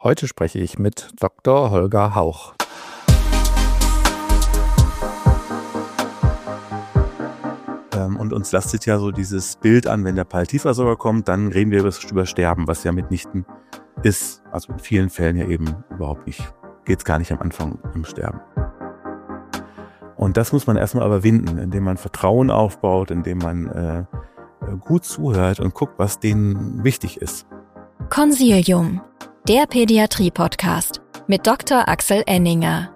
Heute spreche ich mit Dr. Holger Hauch. Und uns lastet ja so dieses Bild an, wenn der Palliativversorger kommt, dann reden wir über Sterben, was ja mitnichten ist, also in vielen Fällen ja eben überhaupt nicht, geht es gar nicht am Anfang um Sterben. Und das muss man erstmal überwinden, indem man Vertrauen aufbaut, indem man gut zuhört und guckt, was denen wichtig ist. Consilium, der Pädiatrie-Podcast mit Dr. Axel Enninger.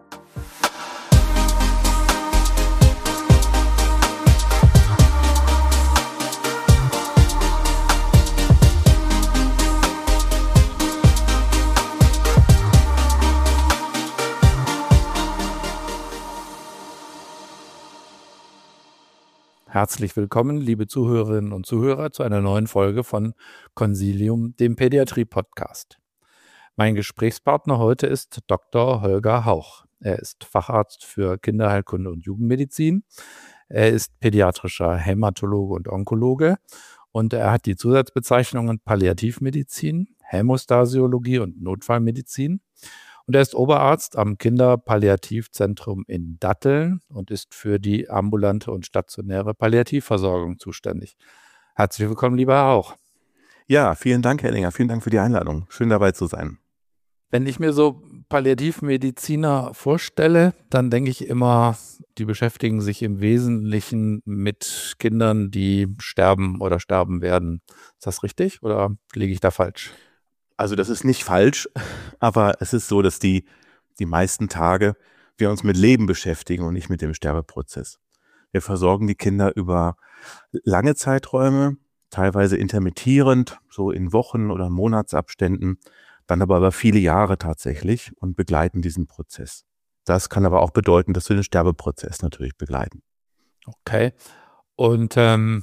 Herzlich willkommen, liebe Zuhörerinnen und Zuhörer, zu einer neuen Folge von Consilium, dem Pädiatrie-Podcast. Mein Gesprächspartner heute ist Dr. Holger Hauch. Er ist Facharzt für Kinderheilkunde und Jugendmedizin. Er ist pädiatrischer Hämatologe und Onkologe und er hat die Zusatzbezeichnungen Palliativmedizin, Hämostasiologie und Notfallmedizin. Und er ist Oberarzt am Kinderpalliativzentrum in Datteln und ist für die ambulante und stationäre Palliativversorgung zuständig. Herzlich willkommen, lieber Herr Hauch. Ja, vielen Dank, Herr Enninger. Vielen Dank für die Einladung. Schön dabei zu sein. Wenn ich mir so Palliativmediziner vorstelle, dann denke ich immer, die beschäftigen sich im Wesentlichen mit Kindern, die sterben oder sterben werden. Ist das richtig oder liege ich da falsch? Also das ist nicht falsch, aber es ist so, dass die meisten Tage wir uns mit Leben beschäftigen und nicht mit dem Sterbeprozess. Wir versorgen die Kinder über lange Zeiträume, teilweise intermittierend, so in Wochen- oder Monatsabständen, dann aber über viele Jahre tatsächlich und begleiten diesen Prozess. Das kann aber auch bedeuten, dass wir den Sterbeprozess natürlich begleiten. Okay. Und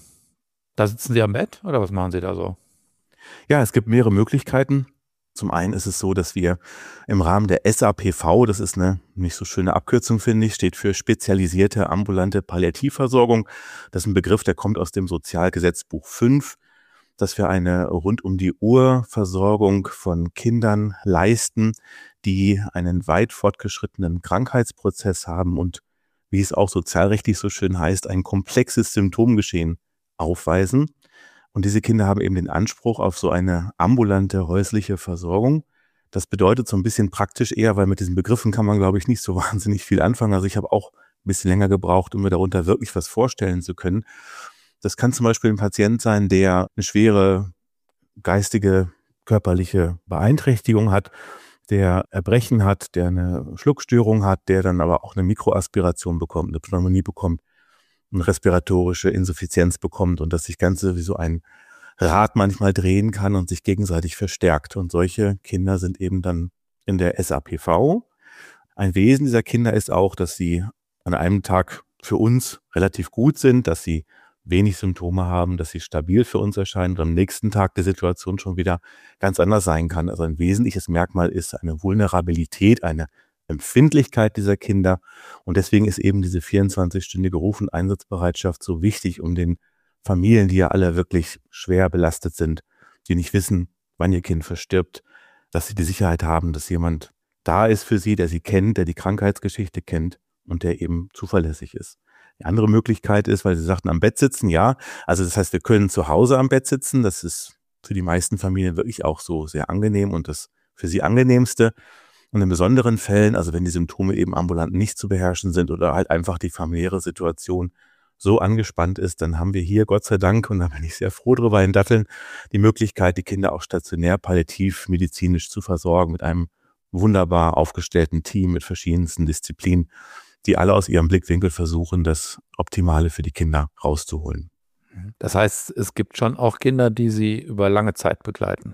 da sitzen Sie am Bett oder was machen Sie da so? Ja, es gibt mehrere Möglichkeiten. Zum einen ist es so, dass wir im Rahmen der SAPV, das ist eine nicht so schöne Abkürzung, finde ich, steht für spezialisierte ambulante Palliativversorgung. Das ist ein Begriff, der kommt aus dem Sozialgesetzbuch 5, dass wir eine rund um die Uhr Versorgung von Kindern leisten, die einen weit fortgeschrittenen Krankheitsprozess haben und, wie es auch sozialrechtlich so schön heißt, ein komplexes Symptomgeschehen aufweisen. Und diese Kinder haben eben den Anspruch auf so eine ambulante häusliche Versorgung. Das bedeutet so ein bisschen praktisch eher, weil mit diesen Begriffen kann man, glaube ich, nicht so wahnsinnig viel anfangen. Also ich habe auch ein bisschen länger gebraucht, um mir darunter wirklich was vorstellen zu können. Das kann zum Beispiel ein Patient sein, der eine schwere geistige, körperliche Beeinträchtigung hat, der Erbrechen hat, der eine Schluckstörung hat, der dann aber auch eine Mikroaspiration bekommt, eine Pneumonie bekommt, eine respiratorische Insuffizienz bekommt und dass sich Ganze wie so ein Rad manchmal drehen kann und sich gegenseitig verstärkt. Und solche Kinder sind eben dann in der SAPV. Ein Wesen dieser Kinder ist auch, dass sie an einem Tag für uns relativ gut sind, dass sie wenig Symptome haben, dass sie stabil für uns erscheinen und am nächsten Tag die Situation schon wieder ganz anders sein kann. Also ein wesentliches Merkmal ist eine Vulnerabilität, eine Empfindlichkeit dieser Kinder. Und deswegen ist eben diese 24-stündige Ruf- und Einsatzbereitschaft so wichtig, um den Familien, die ja alle wirklich schwer belastet sind, die nicht wissen, wann ihr Kind verstirbt, dass sie die Sicherheit haben, dass jemand da ist für sie, der sie kennt, der die Krankheitsgeschichte kennt und der eben zuverlässig ist. Die andere Möglichkeit ist, weil Sie sagten, am Bett sitzen, ja. Also das heißt, wir können zu Hause am Bett sitzen. Das ist für die meisten Familien wirklich auch so sehr angenehm und das für sie angenehmste. Und in besonderen Fällen, also wenn die Symptome eben ambulant nicht zu beherrschen sind oder halt einfach die familiäre Situation so angespannt ist, dann haben wir hier Gott sei Dank, und da bin ich sehr froh drüber in Datteln, die Möglichkeit, die Kinder auch stationär palliativ medizinisch zu versorgen mit einem wunderbar aufgestellten Team mit verschiedensten Disziplinen, die alle aus ihrem Blickwinkel versuchen, das Optimale für die Kinder rauszuholen. Das heißt, es gibt schon auch Kinder, die Sie über lange Zeit begleiten.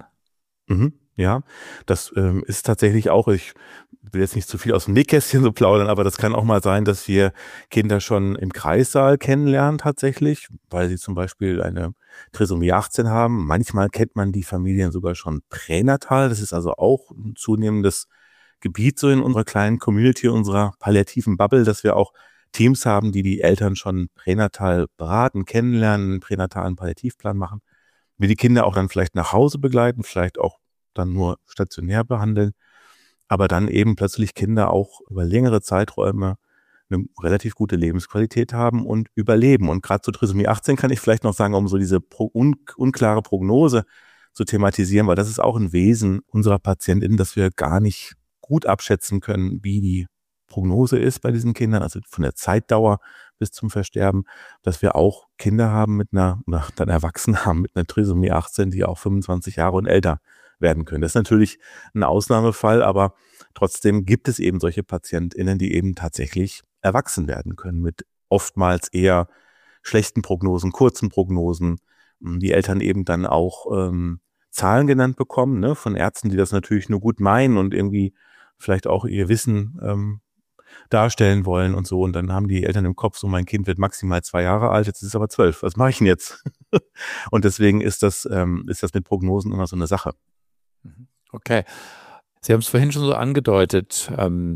Ja, das ist tatsächlich auch, ich will jetzt nicht zu viel aus dem Nähkästchen so plaudern, aber das kann auch mal sein, dass wir Kinder schon im Kreissaal kennenlernen tatsächlich, weil sie zum Beispiel eine Trisomie 18 haben. Manchmal kennt man die Familien sogar schon pränatal. Das ist also auch ein zunehmendes Gebiet so in unserer kleinen Community, unserer palliativen Bubble, dass wir auch Teams haben, die die Eltern schon pränatal beraten, kennenlernen, einen pränatalen Palliativplan machen. Wir die Kinder auch dann vielleicht nach Hause begleiten, vielleicht auch dann nur stationär behandeln, aber dann eben plötzlich Kinder auch über längere Zeiträume eine relativ gute Lebensqualität haben und überleben. Und gerade zu Trisomie 18 kann ich vielleicht noch sagen, um so diese unklare Prognose zu thematisieren, weil das ist auch ein Wesen unserer PatientInnen, dass wir gar nicht gut abschätzen können, wie die Prognose ist bei diesen Kindern, also von der Zeitdauer bis zum Versterben, dass wir auch Kinder haben oder dann Erwachsene haben mit einer Trisomie 18, die auch 25 Jahre und älter werden können. Das ist natürlich ein Ausnahmefall, aber trotzdem gibt es eben solche PatientInnen, die eben tatsächlich erwachsen werden können mit oftmals eher schlechten Prognosen, kurzen Prognosen, die Eltern eben dann auch Zahlen genannt bekommen, ne, von Ärzten, die das natürlich nur gut meinen und irgendwie vielleicht auch ihr Wissen darstellen wollen und so. Und dann haben die Eltern im Kopf so, mein Kind wird maximal 2 Jahre alt, jetzt ist es aber 12. Was mache ich denn jetzt? Und deswegen ist das mit Prognosen immer so eine Sache. Okay. Sie haben es vorhin schon so angedeutet.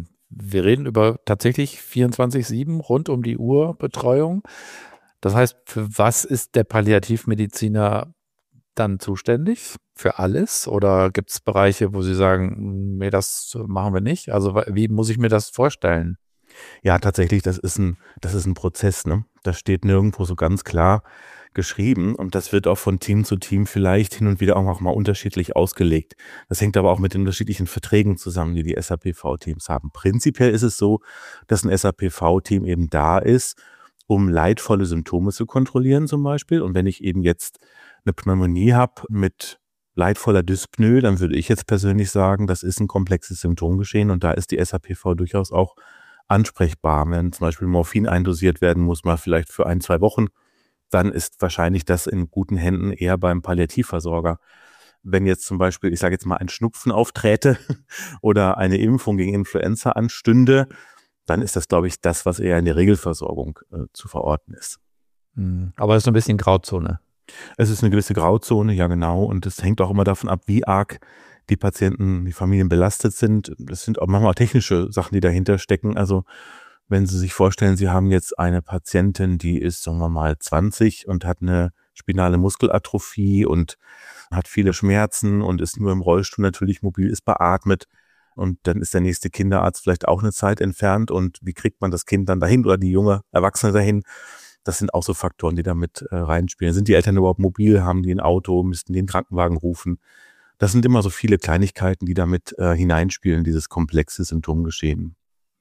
Wir reden über tatsächlich 24/7 rund um die Uhr Betreuung. Das heißt, für was ist der Palliativmediziner dann zuständig? Für alles? Oder gibt es Bereiche, wo Sie sagen, nee, das machen wir nicht? Also wie muss ich mir das vorstellen? Ja, tatsächlich, das ist ein Prozess, ne? Das steht nirgendwo so ganz klar geschrieben und das wird auch von Team zu Team vielleicht hin und wieder auch noch mal unterschiedlich ausgelegt. Das hängt aber auch mit den unterschiedlichen Verträgen zusammen, die SAPV-Teams haben. Prinzipiell ist es so, dass ein SAPV-Team eben da ist, um leidvolle Symptome zu kontrollieren zum Beispiel. Und wenn ich eben jetzt eine Pneumonie habe mit leidvoller Dyspnoe, dann würde ich jetzt persönlich sagen, das ist ein komplexes Symptomgeschehen und da ist die SAPV durchaus auch ansprechbar. Wenn zum Beispiel Morphin eindosiert werden muss, mal vielleicht für 1-2 Wochen, dann ist wahrscheinlich das in guten Händen eher beim Palliativversorger. Wenn jetzt zum Beispiel, ich sage jetzt mal, ein Schnupfen aufträte oder eine Impfung gegen Influenza anstünde, dann ist das, glaube ich, das, was eher in der Regelversorgung zu verorten ist. Aber es ist ein bisschen Grauzone. Es ist eine gewisse Grauzone, ja genau. Und es hängt auch immer davon ab, wie arg die Patienten, die Familien belastet sind. Das sind auch manchmal technische Sachen, die dahinter stecken. Also wenn Sie sich vorstellen, Sie haben jetzt eine Patientin, die ist, sagen wir mal, 20 und hat eine spinale Muskelatrophie und hat viele Schmerzen und ist nur im Rollstuhl natürlich mobil, ist beatmet. Und dann ist der nächste Kinderarzt vielleicht auch eine Zeit entfernt. Und wie kriegt man das Kind dann dahin oder die junge Erwachsene dahin? Das sind auch so Faktoren, die damit reinspielen. Sind die Eltern überhaupt mobil? Haben die ein Auto? Müssten die einen Krankenwagen rufen? Das sind immer so viele Kleinigkeiten, die damit hineinspielen, dieses komplexe Symptomgeschehen.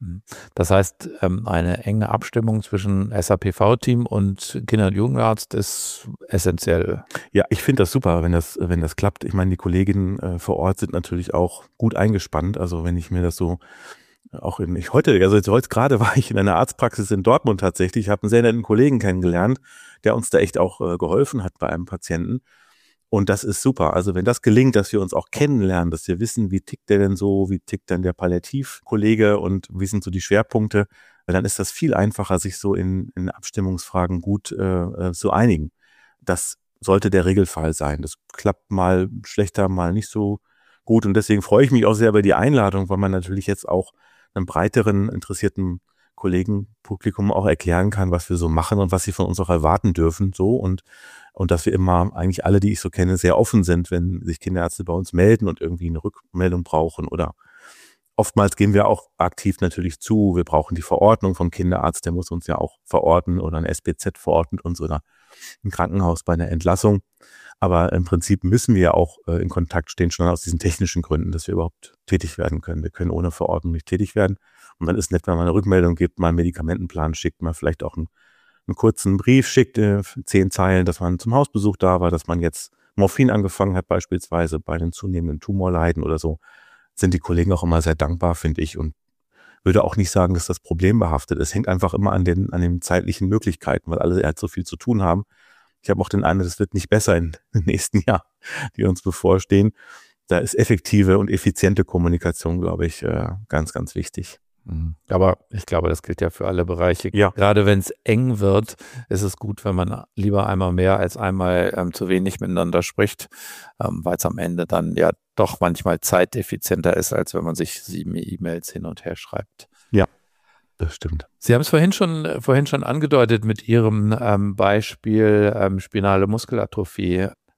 Das heißt, eine enge Abstimmung zwischen SAPV-Team und Kinder- und Jugendarzt ist essentiell. Ja, ich finde das super, wenn das klappt. Ich meine, die Kolleginnen vor Ort sind natürlich auch gut eingespannt. Also wenn ich mir das so auch heute gerade war ich in einer Arztpraxis in Dortmund tatsächlich. Ich habe einen sehr netten Kollegen kennengelernt, der uns da echt auch geholfen hat bei einem Patienten. Und das ist super. Also wenn das gelingt, dass wir uns auch kennenlernen, dass wir wissen, wie tickt der denn so, wie tickt dann der Palliativkollege und wie sind so die Schwerpunkte, dann ist das viel einfacher, sich so in Abstimmungsfragen gut zu einigen. Das sollte der Regelfall sein. Das klappt mal schlechter, mal nicht so gut. Und deswegen freue ich mich auch sehr über die Einladung, weil man natürlich jetzt auch einem breiteren, interessierten Kollegenpublikum auch erklären kann, was wir so machen und was sie von uns auch erwarten dürfen. So und dass wir immer, eigentlich alle, die ich so kenne, sehr offen sind, wenn sich Kinderärzte bei uns melden und irgendwie eine Rückmeldung brauchen. Oder oftmals gehen wir auch aktiv natürlich zu. Wir brauchen die Verordnung vom Kinderarzt, der muss uns ja auch verordnen oder ein SBZ verordnet uns oder ein Krankenhaus bei einer Entlassung. Aber im Prinzip müssen wir ja auch in Kontakt stehen, schon aus diesen technischen Gründen, dass wir überhaupt tätig werden können. Wir können ohne Verordnung nicht tätig werden. Und dann ist nett, wenn man eine Rückmeldung gibt, mal einen Medikamentenplan schickt, mal vielleicht auch einen kurzen Brief schickt, 10 Zeilen, dass man zum Hausbesuch da war, dass man jetzt Morphin angefangen hat, beispielsweise bei den zunehmenden Tumorleiden oder so, sind die Kollegen auch immer sehr dankbar, finde ich. Und würde auch nicht sagen, dass das problembehaftet ist. Hängt einfach immer an den zeitlichen Möglichkeiten, weil alle halt so viel zu tun haben. Ich habe auch den Eindruck, es wird nicht besser in den nächsten Jahren, die uns bevorstehen. Da ist effektive und effiziente Kommunikation, glaube ich, ganz, ganz wichtig. Aber ich glaube, das gilt ja für alle Bereiche. Ja. Gerade wenn es eng wird, ist es gut, wenn man lieber einmal mehr als einmal zu wenig miteinander spricht, weil es am Ende dann ja doch manchmal zeiteffizienter ist, als wenn man sich 7 E-Mails hin und her schreibt. Ja, das stimmt. Sie haben es vorhin schon angedeutet mit Ihrem Beispiel spinale Muskelatrophie.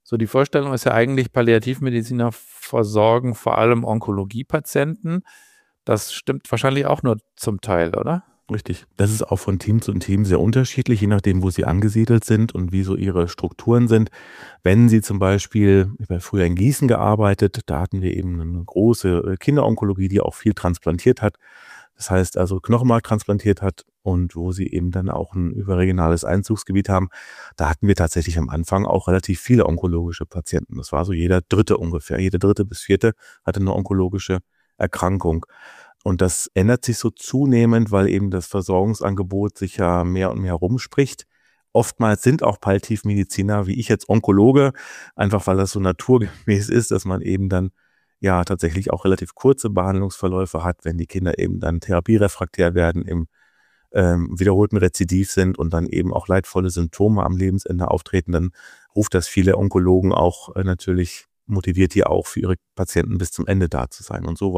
So, die Vorstellung ist ja eigentlich, Palliativmediziner versorgen vor allem Onkologiepatienten. Das stimmt wahrscheinlich auch nur zum Teil, oder? Richtig. Das ist auch von Team zu Team sehr unterschiedlich, je nachdem, wo sie angesiedelt sind und wie so ihre Strukturen sind. Wenn Sie zum Beispiel, ich habe früher in Gießen gearbeitet, da hatten wir eben eine große Kinderonkologie, die auch viel transplantiert hat. Das heißt also Knochenmark transplantiert hat und wo sie eben dann auch ein überregionales Einzugsgebiet haben. Da hatten wir tatsächlich am Anfang auch relativ viele onkologische Patienten. Das war so jeder Dritte ungefähr. Jeder Dritte bis Vierte hatte eine onkologische Erkrankung. Und das ändert sich so zunehmend, weil eben das Versorgungsangebot sich ja mehr und mehr rumspricht. Oftmals sind auch Palliativmediziner, wie ich jetzt Onkologe, einfach weil das so naturgemäß ist, dass man eben dann ja tatsächlich auch relativ kurze Behandlungsverläufe hat, wenn die Kinder eben dann therapierefraktär werden, im wiederholten Rezidiv sind und dann eben auch leidvolle Symptome am Lebensende auftreten, dann ruft das viele Onkologen auch natürlich, motiviert die auch für ihre Patienten bis zum Ende da zu sein. Und so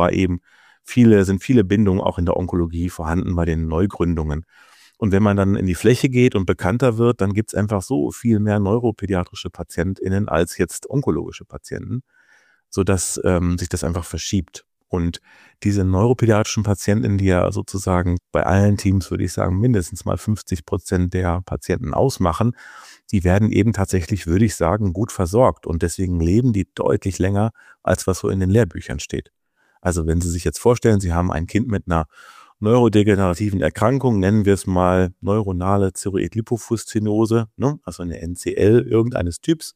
sind viele Bindungen auch in der Onkologie vorhanden bei den Neugründungen. Und wenn man dann in die Fläche geht und bekannter wird, dann gibt es einfach so viel mehr neuropädiatrische PatientInnen als jetzt onkologische Patienten, sodass sich das einfach verschiebt. Und diese neuropädiatrischen PatientInnen, die ja sozusagen bei allen Teams, würde ich sagen, mindestens mal 50% der Patienten ausmachen, die werden eben tatsächlich, würde ich sagen, gut versorgt. Und deswegen leben die deutlich länger, als was so in den Lehrbüchern steht. Also wenn Sie sich jetzt vorstellen, Sie haben ein Kind mit einer neurodegenerativen Erkrankung, nennen wir es mal neuronale Thyroid-Lipofuszinose, ne? Also eine NCL irgendeines Typs.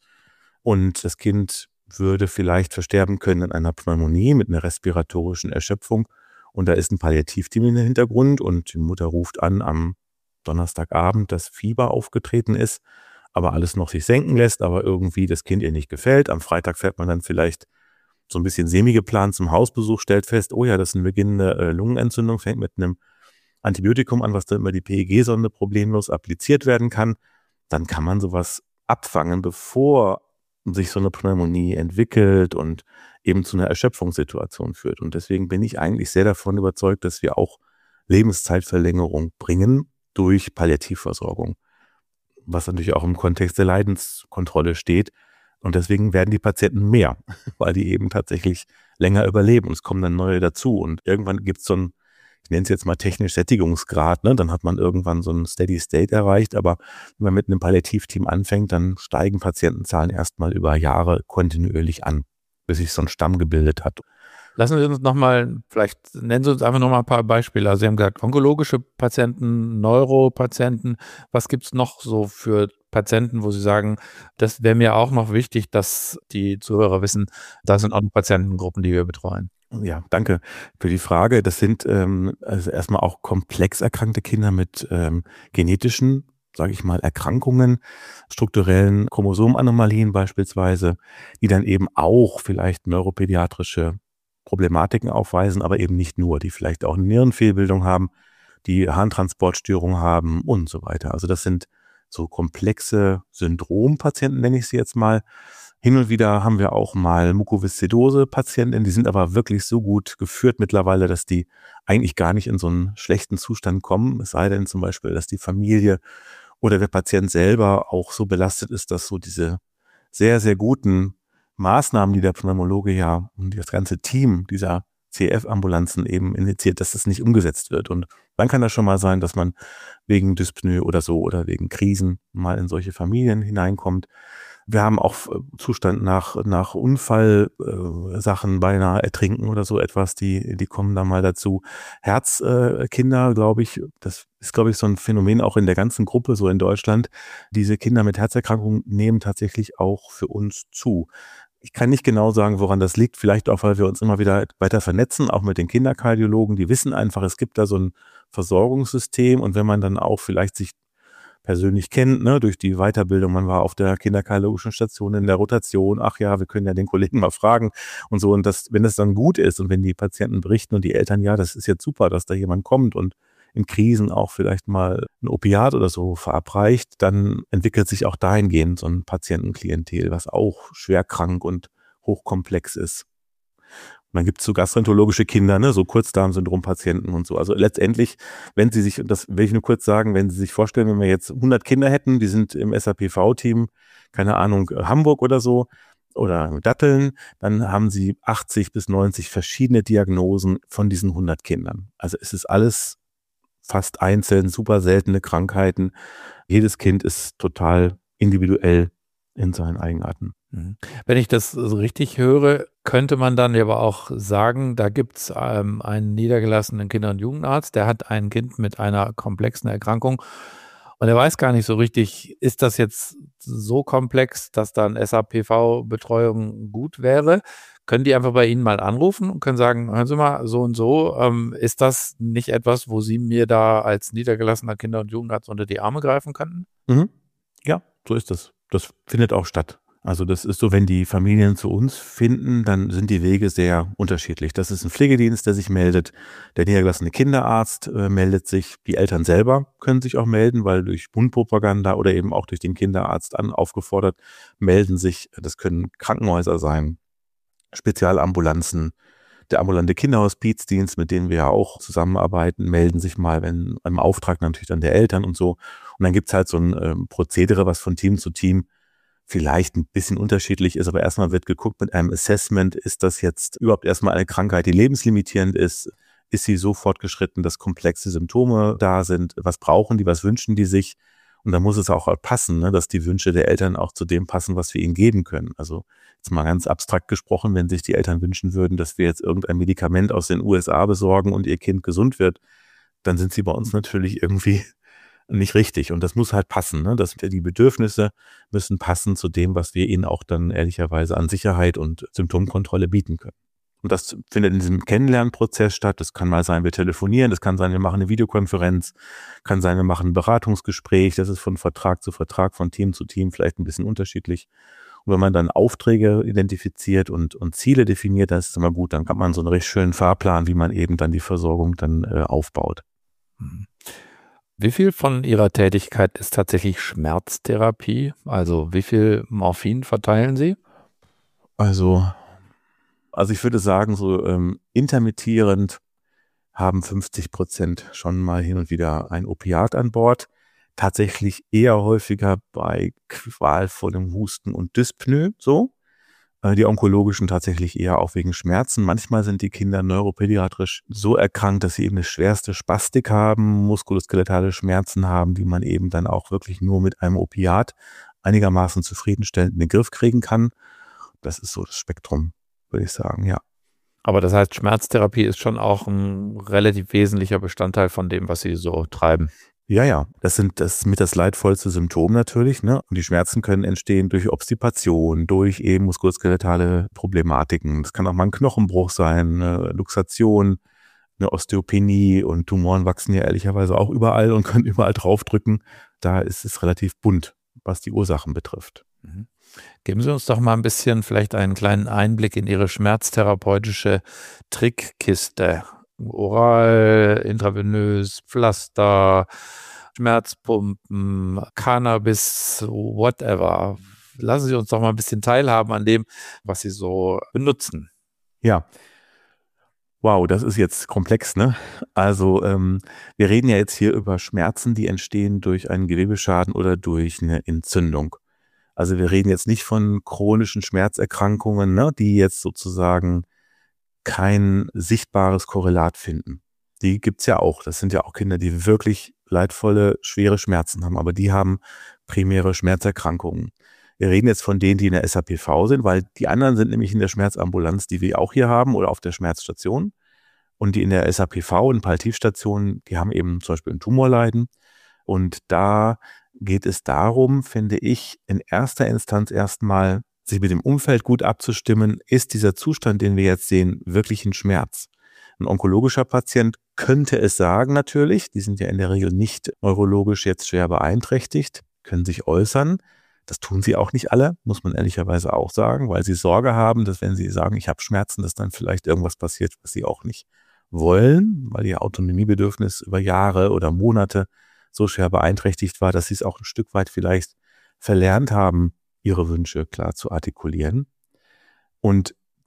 Und das Kind würde vielleicht versterben können an einer Pneumonie mit einer respiratorischen Erschöpfung. Und da ist ein Palliativteam im Hintergrund und die Mutter ruft an am Donnerstagabend, dass Fieber aufgetreten ist, aber alles noch sich senken lässt, aber irgendwie das Kind ihr nicht gefällt. Am Freitag fährt man dann vielleicht so ein bisschen semi-geplant zum Hausbesuch, stellt fest, oh ja, das ist eine beginnende Lungenentzündung, fängt mit einem Antibiotikum an, was dann über die PEG-Sonde problemlos appliziert werden kann. Dann kann man sowas abfangen, bevor sich so eine Pneumonie entwickelt und eben zu einer Erschöpfungssituation führt. Und deswegen bin ich eigentlich sehr davon überzeugt, dass wir auch Lebenszeitverlängerung bringen durch Palliativversorgung, was natürlich auch im Kontext der Leidenskontrolle steht. Und deswegen werden die Patienten mehr, weil die eben tatsächlich länger überleben. Und es kommen dann neue dazu. Und irgendwann gibt es so ein, ich nenne es jetzt mal technisch Sättigungsgrad, ne? Dann hat man irgendwann so einen Steady State erreicht. Aber wenn man mit einem Palliativteam anfängt, dann steigen Patientenzahlen erstmal über Jahre kontinuierlich an, bis sich so ein Stamm gebildet hat. Lassen Sie uns nochmal, vielleicht nennen Sie uns einfach nochmal ein paar Beispiele. Also Sie haben gesagt, onkologische Patienten, Neuropatienten. Was gibt es noch so für Patienten, wo Sie sagen, das wäre mir auch noch wichtig, dass die Zuhörer wissen, da sind auch noch Patientengruppen, die wir betreuen? Ja, danke für die Frage. Das sind also erstmal auch komplex erkrankte Kinder mit genetischen, sage ich mal, Erkrankungen, strukturellen Chromosomenanomalien beispielsweise, die dann eben auch vielleicht neuropädiatrische Problematiken aufweisen, aber eben nicht nur, die vielleicht auch eine Nierenfehlbildung haben, die Harntransportstörungen haben und so weiter. Also das sind so komplexe Syndrompatienten, nenne ich sie jetzt mal. Hin und wieder haben wir auch mal Mukoviszidose-Patienten, die sind aber wirklich so gut geführt mittlerweile, dass die eigentlich gar nicht in so einen schlechten Zustand kommen. Es sei denn zum Beispiel, dass die Familie oder der Patient selber auch so belastet ist, dass so diese sehr, sehr guten Maßnahmen, die der Pneumologe ja und das ganze Team dieser CF-Ambulanzen eben initiiert, dass das nicht umgesetzt wird. Und dann kann das schon mal sein, dass man wegen Dyspnoe oder so oder wegen Krisen mal in solche Familien hineinkommt. Wir haben auch Zustand nach Unfallsachen, beinahe ertrinken oder so etwas, die kommen da mal dazu. Herzkinder, glaube ich, das ist, glaube ich, so ein Phänomen auch in der ganzen Gruppe, so in Deutschland. Diese Kinder mit Herzerkrankungen nehmen tatsächlich auch für uns zu. Ich kann nicht genau sagen, woran das liegt. Vielleicht auch, weil wir uns immer wieder weiter vernetzen, auch mit den Kinderkardiologen. Die wissen einfach, es gibt da so ein Versorgungssystem. Und wenn man dann auch vielleicht sich persönlich kennt, ne, durch die Weiterbildung, man war auf der kinderkardiologischen Station in der Rotation, ach ja, wir können ja den Kollegen mal fragen und so. Und das, wenn das dann gut ist und wenn die Patienten berichten und die Eltern, ja, das ist jetzt super, dass da jemand kommt und in Krisen auch vielleicht mal ein Opiat oder so verabreicht, dann entwickelt sich auch dahingehend so ein Patientenklientel, was auch schwerkrank und hochkomplex ist. Man gibt so gastroenterologische Kinder, ne, so Kurzdarmsyndrom-Patienten und so. Also letztendlich, wenn Sie sich, und das will ich nur kurz sagen, wenn Sie sich vorstellen, wenn wir jetzt 100 Kinder hätten, die sind im SAPV-Team, keine Ahnung, Hamburg oder so, oder Datteln, dann haben Sie 80 bis 90 verschiedene Diagnosen von diesen 100 Kindern. Also es ist alles fast einzeln, super seltene Krankheiten. Jedes Kind ist total individuell in seinen Eigenarten. Wenn ich das so richtig höre, könnte man dann aber auch sagen, da gibt es einen niedergelassenen Kinder- und Jugendarzt, der hat ein Kind mit einer komplexen Erkrankung und er weiß gar nicht so richtig, ist das jetzt so komplex, dass dann SAPV-Betreuung gut wäre? Können die einfach bei Ihnen mal anrufen und können sagen, hören Sie mal, so und so, ist das nicht etwas, wo Sie mir da als niedergelassener Kinder- und Jugendarzt unter die Arme greifen könnten? Mhm. Ja, so ist das. Das findet auch statt. Also das ist so, wenn die Familien zu uns finden, dann sind die Wege sehr unterschiedlich. Das ist ein Pflegedienst, der sich meldet. Der niedergelassene Kinderarzt meldet sich. Die Eltern selber können sich auch melden, weil durch Mundpropaganda oder eben auch durch den Kinderarzt aufgefordert, melden sich. Das können Krankenhäuser sein, Spezialambulanzen, der ambulante Kinderhospizdienst, mit denen wir ja auch zusammenarbeiten, melden sich mal, wenn im Auftrag natürlich dann der Eltern und so. Und dann gibt's halt so ein Prozedere, was von Team zu Team vielleicht ein bisschen unterschiedlich ist, aber erstmal wird geguckt mit einem Assessment, ist das jetzt überhaupt erstmal eine Krankheit, die lebenslimitierend ist? Ist sie so fortgeschritten, dass komplexe Symptome da sind? Was brauchen die? Was wünschen die sich? Und da muss es auch passen, ne, dass die Wünsche der Eltern auch zu dem passen, was wir ihnen geben können. Also jetzt mal ganz abstrakt gesprochen, wenn sich die Eltern wünschen würden, dass wir jetzt irgendein Medikament aus den USA besorgen und ihr Kind gesund wird, dann sind sie bei uns natürlich irgendwie nicht richtig. Und das muss halt passen, ne? Die Bedürfnisse müssen passen zu dem, was wir ihnen auch dann ehrlicherweise an Sicherheit und Symptomkontrolle bieten können. Und das findet in diesem Kennenlernprozess statt. Das kann mal sein, wir telefonieren, das kann sein, wir machen eine Videokonferenz, kann sein, wir machen ein Beratungsgespräch. Das ist von Vertrag zu Vertrag, von Team zu Team vielleicht ein bisschen unterschiedlich. Und wenn man dann Aufträge identifiziert und Ziele definiert, das ist immer gut, dann kann man so einen recht schönen Fahrplan, wie man eben dann die Versorgung dann aufbaut. Wie viel von Ihrer Tätigkeit ist tatsächlich Schmerztherapie? Also wie viel Morphin verteilen Sie? Also ich würde sagen, so intermittierend haben 50% schon mal hin und wieder ein Opiat an Bord. Tatsächlich eher häufiger bei qualvollem Husten und Dyspnoe, so. Die onkologischen tatsächlich eher auch wegen Schmerzen. Manchmal sind die Kinder neuropädiatrisch so erkrankt, dass sie eben eine schwerste Spastik haben, muskuloskeletale Schmerzen haben, die man eben dann auch wirklich nur mit einem Opiat einigermaßen zufriedenstellend in den Griff kriegen kann. Das ist so das Spektrum, würde ich sagen, ja. Aber das heißt, Schmerztherapie ist schon auch ein relativ wesentlicher Bestandteil von dem, was Sie so treiben. Ja, das ist mit das leidvollste Symptom natürlich, ne? Und die Schmerzen können entstehen durch Obstipation, durch eben muskuloskeletale Problematiken. Das kann auch mal ein Knochenbruch sein, eine Luxation, eine Osteopenie, und Tumoren wachsen ja ehrlicherweise auch überall und können überall draufdrücken. Da ist es relativ bunt, was die Ursachen betrifft. Geben Sie uns doch mal ein bisschen vielleicht einen kleinen Einblick in Ihre schmerztherapeutische Trickkiste. Oral, intravenös, Pflaster, Schmerzpumpen, Cannabis, whatever. Lassen Sie uns doch mal ein bisschen teilhaben an dem, was Sie so benutzen. Ja. Wow, das ist jetzt komplex, ne? Also wir reden ja jetzt hier über Schmerzen, die entstehen durch einen Gewebeschaden oder durch eine Entzündung. Also wir reden jetzt nicht von chronischen Schmerzerkrankungen, ne, die jetzt sozusagen kein sichtbares Korrelat finden. Die gibt's ja auch. Das sind ja auch Kinder, die wirklich leidvolle, schwere Schmerzen haben, aber die haben primäre Schmerzerkrankungen. Wir reden jetzt von denen, die in der SAPV sind, weil die anderen sind nämlich in der Schmerzambulanz, die wir auch hier haben, oder auf der Schmerzstation. Und die in der SAPV und Palliativstation, die haben eben zum Beispiel ein Tumorleiden. Und da geht es darum, finde ich, in erster Instanz erstmal sich mit dem Umfeld gut abzustimmen. Ist dieser Zustand, den wir jetzt sehen, wirklich ein Schmerz? Ein onkologischer Patient könnte es sagen natürlich, die sind ja in der Regel nicht neurologisch jetzt schwer beeinträchtigt, können sich äußern. Das tun sie auch nicht alle, muss man ehrlicherweise auch sagen, weil sie Sorge haben, dass wenn sie sagen, ich habe Schmerzen, dass dann vielleicht irgendwas passiert, was sie auch nicht wollen, weil ihr Autonomiebedürfnis über Jahre oder Monate so schwer beeinträchtigt war, dass sie es auch ein Stück weit vielleicht verlernt haben, ihre Wünsche klar zu artikulieren. Und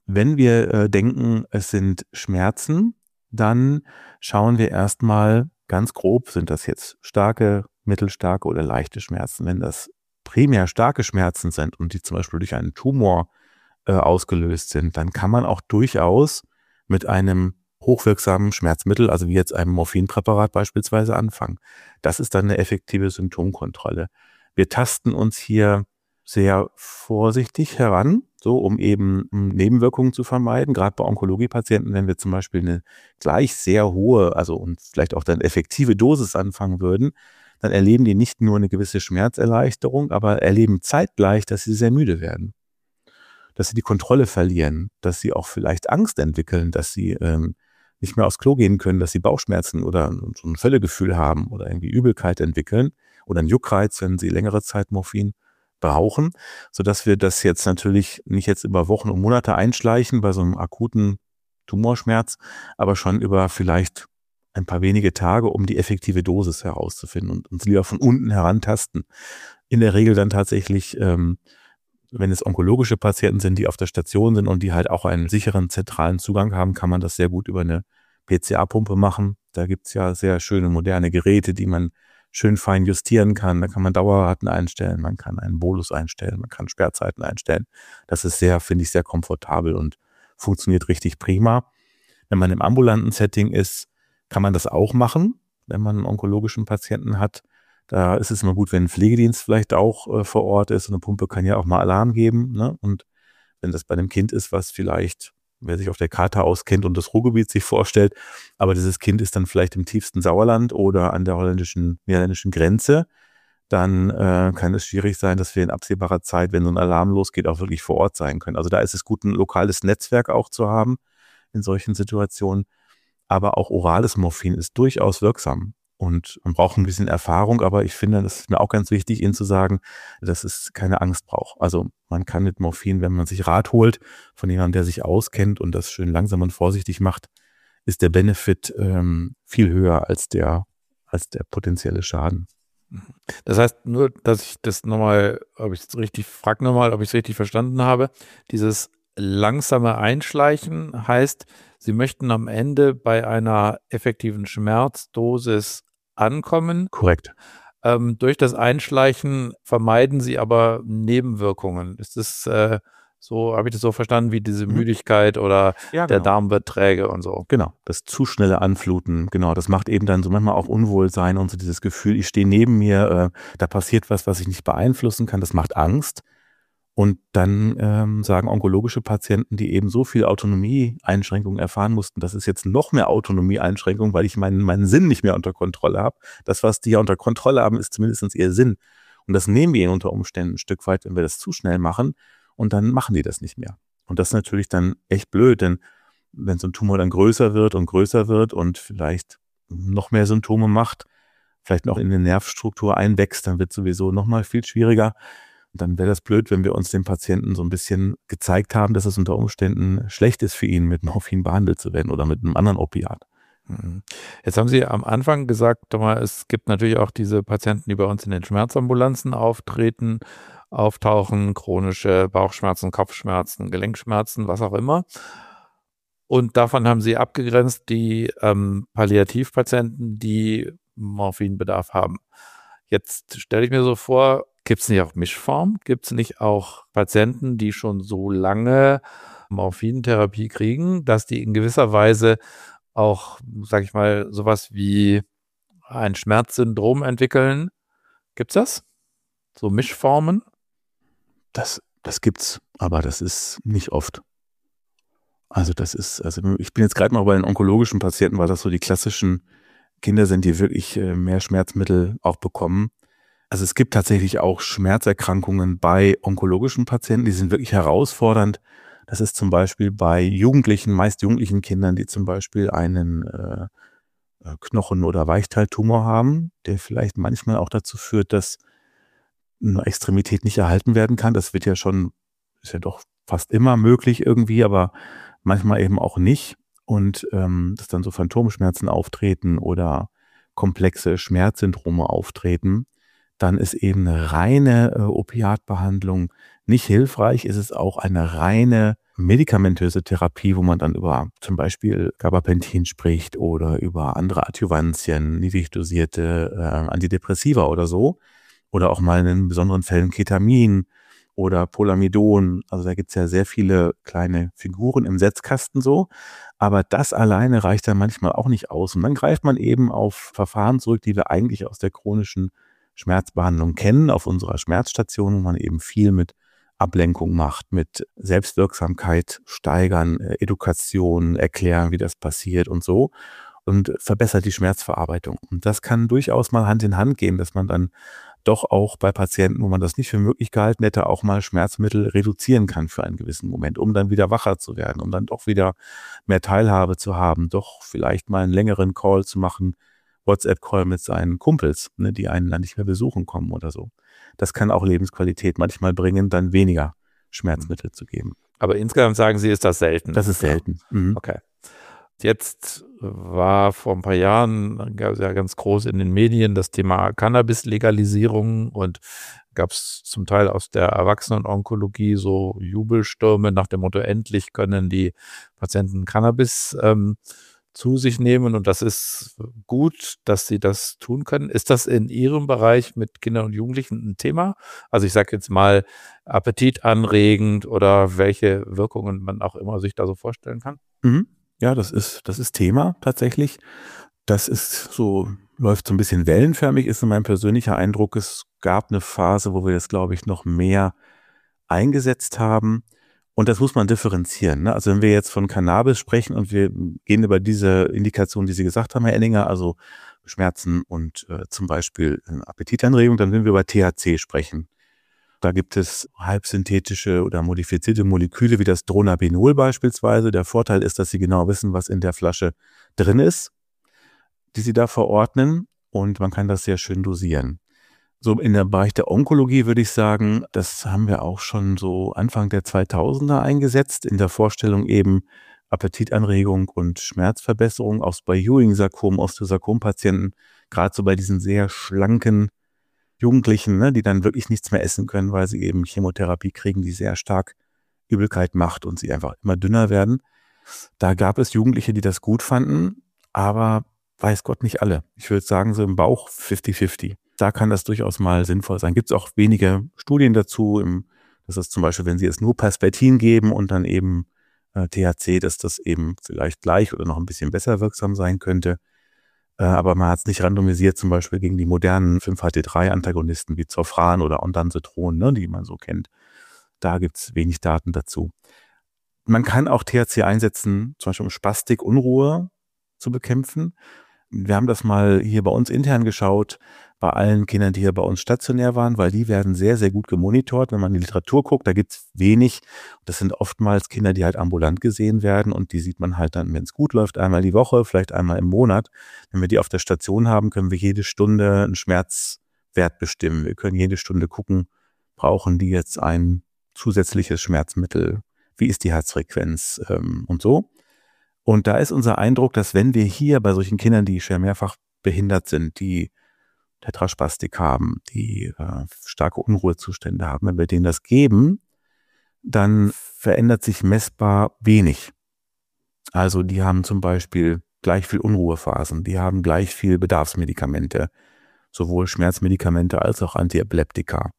wenn wir denken, es sind Schmerzen, dann schauen wir erstmal ganz grob, sind das jetzt starke, mittelstarke oder leichte Schmerzen. Wenn das primär starke Schmerzen sind und die zum Beispiel durch einen Tumor ausgelöst sind, dann kann man auch durchaus mit einem hochwirksamen Schmerzmittel, also wie jetzt einem Morphinpräparat beispielsweise, anfangen. Das ist dann eine effektive Symptomkontrolle. Wir tasten uns hier sehr vorsichtig heran, so um eben Nebenwirkungen zu vermeiden. Gerade bei Onkologiepatienten, wenn wir zum Beispiel eine gleich sehr hohe, also und vielleicht auch dann effektive Dosis anfangen würden, dann erleben die nicht nur eine gewisse Schmerzerleichterung, aber erleben zeitgleich, dass sie sehr müde werden, dass sie die Kontrolle verlieren, dass sie auch vielleicht Angst entwickeln, dass sie nicht mehr aufs Klo gehen können, dass sie Bauchschmerzen oder so ein Völlegefühl haben oder irgendwie Übelkeit entwickeln oder einen Juckreiz, wenn sie längere Zeit Morphin brauchen, sodass wir das jetzt natürlich nicht jetzt über Wochen und Monate einschleichen bei so einem akuten Tumorschmerz, aber schon über vielleicht ein paar wenige Tage, um die effektive Dosis herauszufinden und uns lieber von unten herantasten. In der Regel dann tatsächlich, wenn es onkologische Patienten sind, die auf der Station sind und die halt auch einen sicheren zentralen Zugang haben, kann man das sehr gut über eine PCA-Pumpe machen. Da gibt's ja sehr schöne moderne Geräte, die man schön fein justieren kann. Da kann man Dauerraten einstellen, man kann einen Bolus einstellen, man kann Sperrzeiten einstellen. Das ist sehr, finde ich, sehr komfortabel und funktioniert richtig prima. Wenn man im ambulanten Setting ist, kann man das auch machen, wenn man einen onkologischen Patienten hat. Da ist es immer gut, wenn ein Pflegedienst vielleicht auch vor Ort ist. Und eine Pumpe kann ja auch mal Alarm geben, ne? Und wenn das bei einem Kind ist, was vielleicht, wer sich auf der Karte auskennt und das Ruhrgebiet sich vorstellt, aber dieses Kind ist dann vielleicht im tiefsten Sauerland oder an der niederländischen Grenze, dann kann es schwierig sein, dass wir in absehbarer Zeit, wenn so ein Alarm losgeht, auch wirklich vor Ort sein können. Also da ist es gut, ein lokales Netzwerk auch zu haben in solchen Situationen. Aber auch orales Morphin ist durchaus wirksam. Und man braucht ein bisschen Erfahrung, aber ich finde, das ist mir auch ganz wichtig, Ihnen zu sagen, dass es keine Angst braucht. Also man kann mit Morphin, wenn man sich Rat holt von jemandem, der sich auskennt und das schön langsam und vorsichtig macht, ist der Benefit viel höher als der potenzielle Schaden. Das heißt nur, dass ich das nochmal, ob ich es richtig verstanden habe, dieses langsame Einschleichen heißt, Sie möchten am Ende bei einer effektiven Schmerzdosis ankommen. Korrekt. Durch das Einschleichen vermeiden Sie aber Nebenwirkungen. Ist das so, habe ich das so verstanden, wie diese Müdigkeit oder der Darm wird träge und so? Genau, das zu schnelle Anfluten, genau, das macht eben dann so manchmal auch Unwohlsein und so dieses Gefühl, ich stehe neben mir, da passiert was ich nicht beeinflussen kann, das macht Angst. Und dann sagen onkologische Patienten, die eben so viel Autonomieeinschränkungen erfahren mussten, das ist jetzt noch mehr Autonomieeinschränkung, weil ich meinen Sinn nicht mehr unter Kontrolle habe. Das, was die ja unter Kontrolle haben, ist zumindest ihr Sinn. Und das nehmen wir ihnen unter Umständen ein Stück weit, wenn wir das zu schnell machen. Und dann machen die das nicht mehr. Und das ist natürlich dann echt blöd, denn wenn so ein Tumor dann größer wird und vielleicht noch mehr Symptome macht, vielleicht noch in die Nervstruktur einwächst, dann wird es sowieso noch mal viel schwieriger. Dann wäre das blöd, wenn wir uns dem Patienten so ein bisschen gezeigt haben, dass es unter Umständen schlecht ist für ihn, mit Morphin behandelt zu werden oder mit einem anderen Opiat. Jetzt haben Sie am Anfang gesagt, es gibt natürlich auch diese Patienten, die bei uns in den Schmerzambulanzen auftauchen, chronische Bauchschmerzen, Kopfschmerzen, Gelenkschmerzen, was auch immer. Und davon haben Sie abgegrenzt die Palliativpatienten, die Morphinbedarf haben. Jetzt stelle ich mir so vor, gibt es nicht auch Mischform? Gibt es nicht auch Patienten, die schon so lange Morphintherapie kriegen, dass die in gewisser Weise auch, sag ich mal, sowas wie ein Schmerzsyndrom entwickeln? Gibt's das? So Mischformen? Das gibt's, aber das ist nicht oft. Also ich bin jetzt gerade mal bei den onkologischen Patienten, weil das so die klassischen Kinder sind, die wirklich mehr Schmerzmittel auch bekommen. Also es gibt tatsächlich auch Schmerzerkrankungen bei onkologischen Patienten, die sind wirklich herausfordernd. Das ist zum Beispiel bei meist jugendlichen Kindern, die zum Beispiel einen Knochen- oder Weichteiltumor haben, der vielleicht manchmal auch dazu führt, dass eine Extremität nicht erhalten werden kann. Das ist ja doch fast immer möglich irgendwie, aber manchmal eben auch nicht. Und dass dann so Phantomschmerzen auftreten oder komplexe Schmerzsyndrome auftreten, dann ist eben eine reine Opiatbehandlung nicht hilfreich. Ist es auch eine reine medikamentöse Therapie, wo man dann über zum Beispiel Gabapentin spricht oder über andere Adjuvantien, niedrig dosierte Antidepressiva oder so. Oder auch mal in besonderen Fällen Ketamin oder Polamidon. Also da gibt es ja sehr viele kleine Figuren im Setzkasten so. Aber das alleine reicht dann manchmal auch nicht aus. Und dann greift man eben auf Verfahren zurück, die wir eigentlich aus der chronischen Schmerzbehandlung kennen, auf unserer Schmerzstation, wo man eben viel mit Ablenkung macht, mit Selbstwirksamkeit steigern, Education, erklären, wie das passiert und so. Und verbessert die Schmerzverarbeitung. Und das kann durchaus mal Hand in Hand gehen, dass man dann doch auch bei Patienten, wo man das nicht für möglich gehalten hätte, auch mal Schmerzmittel reduzieren kann für einen gewissen Moment, um dann wieder wacher zu werden, um dann doch wieder mehr Teilhabe zu haben, doch vielleicht mal einen längeren Call zu machen, WhatsApp-Call mit seinen Kumpels, ne, die einen dann nicht mehr besuchen kommen oder so. Das kann auch Lebensqualität manchmal bringen, dann weniger Schmerzmittel zu geben. Aber insgesamt sagen Sie, ist das selten? Das ist selten. Mhm. Okay. Jetzt war vor ein paar Jahren ja ganz groß in den Medien das Thema Cannabis-Legalisierung und gab es zum Teil aus der Erwachsenen-Onkologie so Jubelstürme nach dem Motto, endlich können die Patienten Cannabis zu sich nehmen und das ist gut, dass sie das tun können. Ist das in Ihrem Bereich mit Kindern und Jugendlichen ein Thema? Also ich sage jetzt mal appetitanregend oder welche Wirkungen man auch immer sich da so vorstellen kann? Mhm. Ja, das ist Thema tatsächlich. Das ist so, läuft so ein bisschen wellenförmig, ist so mein persönlicher Eindruck. Es gab eine Phase, wo wir das, glaube ich, noch mehr eingesetzt haben. Und das muss man differenzieren, ne? Also wenn wir jetzt von Cannabis sprechen und wir gehen über diese Indikation, die Sie gesagt haben, Herr Enninger, also Schmerzen und zum Beispiel Appetitanregung, dann würden wir über THC sprechen. Da gibt es halbsynthetische oder modifizierte Moleküle wie das Dronabinol beispielsweise. Der Vorteil ist, dass Sie genau wissen, was in der Flasche drin ist, die Sie da verordnen, und man kann das sehr schön dosieren. So in der Bereich der Onkologie würde ich sagen, das haben wir auch schon so Anfang der 2000er eingesetzt, in der Vorstellung eben Appetitanregung und Schmerzverbesserung, auch bei Ewing-Sarkom, Osteosarkom-Patienten, gerade so bei diesen sehr schlanken Jugendlichen, ne, die dann wirklich nichts mehr essen können, weil sie eben Chemotherapie kriegen, die sehr stark Übelkeit macht und sie einfach immer dünner werden. Da gab es Jugendliche, die das gut fanden, aber weiß Gott nicht alle. Ich würde sagen, so im Bauch 50-50. Da kann das durchaus mal sinnvoll sein. Gibt es auch wenige Studien dazu, das ist zum Beispiel, wenn Sie es nur Perspetin geben und dann eben THC, dass das eben vielleicht gleich oder noch ein bisschen besser wirksam sein könnte. Aber man hat es nicht randomisiert, zum Beispiel gegen die modernen 5-HT3-Antagonisten wie Zofran oder Ondansetron, ne, die man so kennt. Da gibt es wenig Daten dazu. Man kann auch THC einsetzen, zum Beispiel um Spastik, Unruhe zu bekämpfen. Wir haben das mal hier bei uns intern geschaut, bei allen Kindern, die hier bei uns stationär waren, weil die werden sehr, sehr gut gemonitort. Wenn man in die Literatur guckt, da gibt es wenig. Das sind oftmals Kinder, die halt ambulant gesehen werden und die sieht man halt dann, wenn es gut läuft, einmal die Woche, vielleicht einmal im Monat. Wenn wir die auf der Station haben, können wir jede Stunde einen Schmerzwert bestimmen. Wir können jede Stunde gucken, brauchen die jetzt ein zusätzliches Schmerzmittel? Wie ist die Herzfrequenz und so? Und da ist unser Eindruck, dass wenn wir hier bei solchen Kindern, die schwer mehrfach behindert sind, die Tetraspastik haben, die starke Unruhezustände haben, wenn wir denen das geben, dann verändert sich messbar wenig. Also die haben zum Beispiel gleich viel Unruhephasen, die haben gleich viel Bedarfsmedikamente, sowohl Schmerzmedikamente als auch Antiepileptika.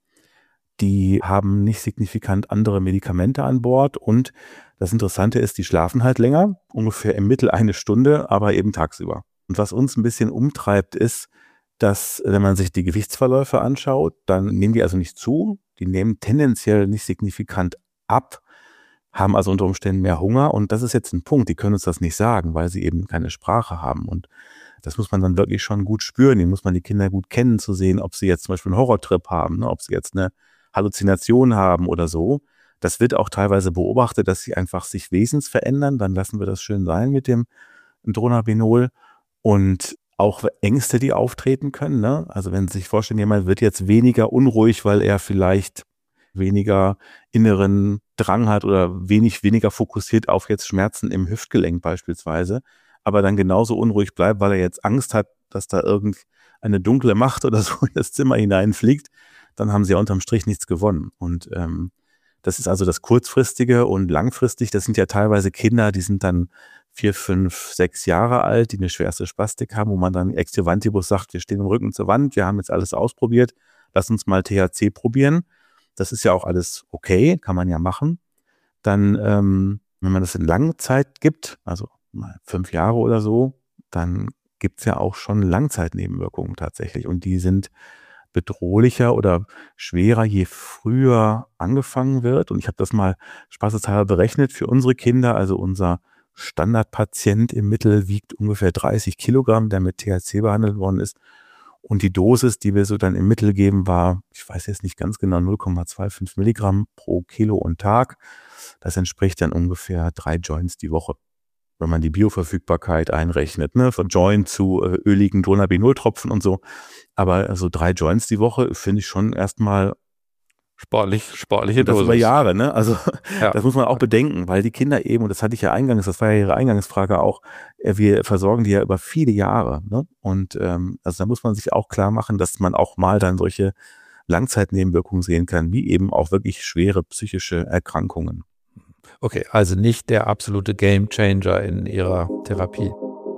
Die haben nicht signifikant andere Medikamente an Bord und das Interessante ist, die schlafen halt länger, ungefähr im Mittel 1 Stunde, aber eben tagsüber. Und was uns ein bisschen umtreibt, ist, dass, wenn man sich die Gewichtsverläufe anschaut, dann nehmen die also nicht zu, die nehmen tendenziell nicht signifikant ab, haben also unter Umständen mehr Hunger und das ist jetzt ein Punkt, die können uns das nicht sagen, weil sie eben keine Sprache haben und das muss man dann wirklich schon gut spüren, den muss man die Kinder gut kennen, zu sehen, ob sie jetzt zum Beispiel einen Horrortrip haben, ne, ob sie jetzt eine Halluzination haben oder so. Das wird auch teilweise beobachtet, dass sie einfach sich wesensverändern, dann lassen wir das schön sein mit dem Dronabinol und auch Ängste, die auftreten können, ne? Also wenn Sie sich vorstellen, jemand wird jetzt weniger unruhig, weil er vielleicht weniger inneren Drang hat oder weniger fokussiert auf jetzt Schmerzen im Hüftgelenk beispielsweise, aber dann genauso unruhig bleibt, weil er jetzt Angst hat, dass da irgendeine dunkle Macht oder so in das Zimmer hineinfliegt, dann haben Sie ja unterm Strich nichts gewonnen. Und Das ist also das Kurzfristige, und langfristig, das sind ja teilweise Kinder, die sind dann 4, 5, 6 Jahre alt, die eine schwerste Spastik haben, wo man dann Extivantibus sagt, wir stehen im Rücken zur Wand, wir haben jetzt alles ausprobiert, lass uns mal THC probieren. Das ist ja auch alles okay, kann man ja machen. Dann, wenn man das in Langzeit gibt, also mal 5 Jahre oder so, dann gibt es ja auch schon Langzeitnebenwirkungen tatsächlich. Und die sind bedrohlicher oder schwerer, je früher angefangen wird. Und ich habe das mal spaßeshalber berechnet für unsere Kinder. Also unser Standardpatient im Mittel wiegt ungefähr 30 Kilogramm, der mit THC behandelt worden ist. Und die Dosis, die wir so dann im Mittel geben, war, ich weiß jetzt nicht ganz genau, 0,25 Milligramm pro Kilo und Tag. Das entspricht dann ungefähr 3 Joints die Woche, wenn man die Bioverfügbarkeit einrechnet, ne, von Joint zu öligen Dronabinol-Tropfen und so. Aber also 3 Joints die Woche finde ich schon erstmal sportliche das Dosis. über Jahre, ne? Also Ja. das muss man auch bedenken, weil die Kinder eben, und das hatte ich ja eingangs, das war ja Ihre Eingangsfrage auch, wir versorgen die ja über viele Jahre, ne? Und also da muss man sich auch klar machen, dass man auch mal dann solche Langzeitnebenwirkungen sehen kann, wie eben auch wirklich schwere psychische Erkrankungen. Okay, also nicht der absolute Gamechanger in Ihrer Therapie.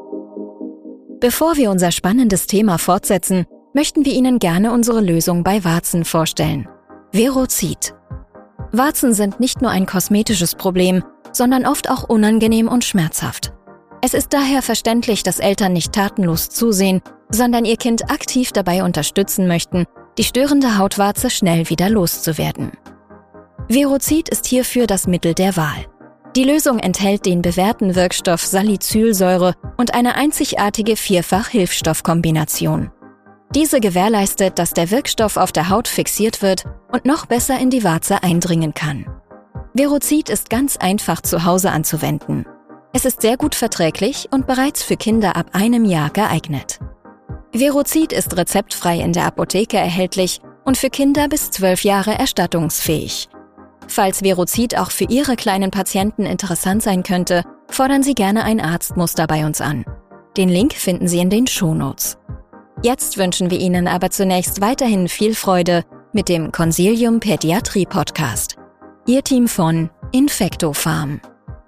Bevor wir unser spannendes Thema fortsetzen, möchten wir Ihnen gerne unsere Lösung bei Warzen vorstellen. Verocid. Warzen sind nicht nur ein kosmetisches Problem, sondern oft auch unangenehm und schmerzhaft. Es ist daher verständlich, dass Eltern nicht tatenlos zusehen, sondern ihr Kind aktiv dabei unterstützen möchten, die störende Hautwarze schnell wieder loszuwerden. Verocid ist hierfür das Mittel der Wahl. Die Lösung enthält den bewährten Wirkstoff Salicylsäure und eine einzigartige Vierfach-Hilfstoffkombination. Diese gewährleistet, dass der Wirkstoff auf der Haut fixiert wird und noch besser in die Warze eindringen kann. Verocid ist ganz einfach zu Hause anzuwenden. Es ist sehr gut verträglich und bereits für Kinder ab 1 Jahr geeignet. Verocid ist rezeptfrei in der Apotheke erhältlich und für Kinder bis 12 Jahre erstattungsfähig. Falls Verocid auch für Ihre kleinen Patienten interessant sein könnte, fordern Sie gerne ein Arztmuster bei uns an. Den Link finden Sie in den Shownotes. Jetzt wünschen wir Ihnen aber zunächst weiterhin viel Freude mit dem Consilium Pädiatrie Podcast. Ihr Team von Infectofarm.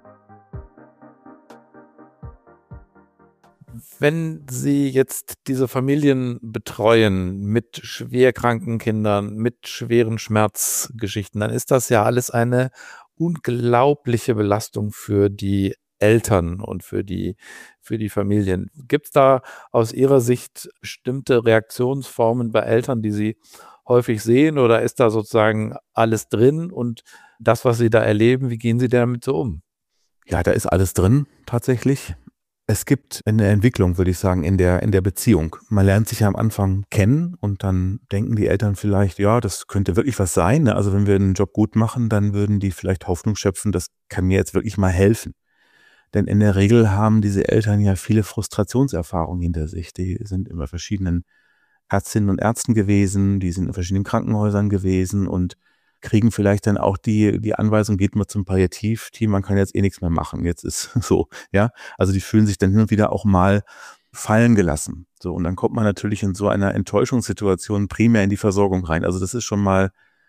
Wenn Sie jetzt diese Familien betreuen mit schwerkranken Kindern, mit schweren Schmerzgeschichten, dann ist das ja alles eine unglaubliche Belastung für die Eltern und für die Familien. Gibt es da aus Ihrer Sicht bestimmte Reaktionsformen bei Eltern, die Sie häufig sehen, oder ist da sozusagen alles drin und das, was Sie da erleben, wie gehen Sie damit so um? Ja, da ist alles drin tatsächlich. Es gibt eine Entwicklung, würde ich sagen, in der Beziehung. Man lernt sich ja am Anfang kennen und dann denken die Eltern vielleicht, ja, das könnte wirklich was sein, ne? Also wenn wir einen Job gut machen, dann würden die vielleicht Hoffnung schöpfen, das kann mir jetzt wirklich mal helfen. Denn in der Regel haben diese Eltern ja viele Frustrationserfahrungen hinter sich. Die sind in verschiedenen Ärztinnen und Ärzten gewesen, die sind in verschiedenen Krankenhäusern gewesen und kriegen vielleicht dann auch die Anweisung, geht mal zum Palliativteam, man kann jetzt eh nichts mehr machen. Jetzt ist so, ja. Also die fühlen sich dann hin und wieder auch mal fallen gelassen. So, und dann kommt man natürlich in so einer Enttäuschungssituation primär in die Versorgung rein. Also das ist schon mal,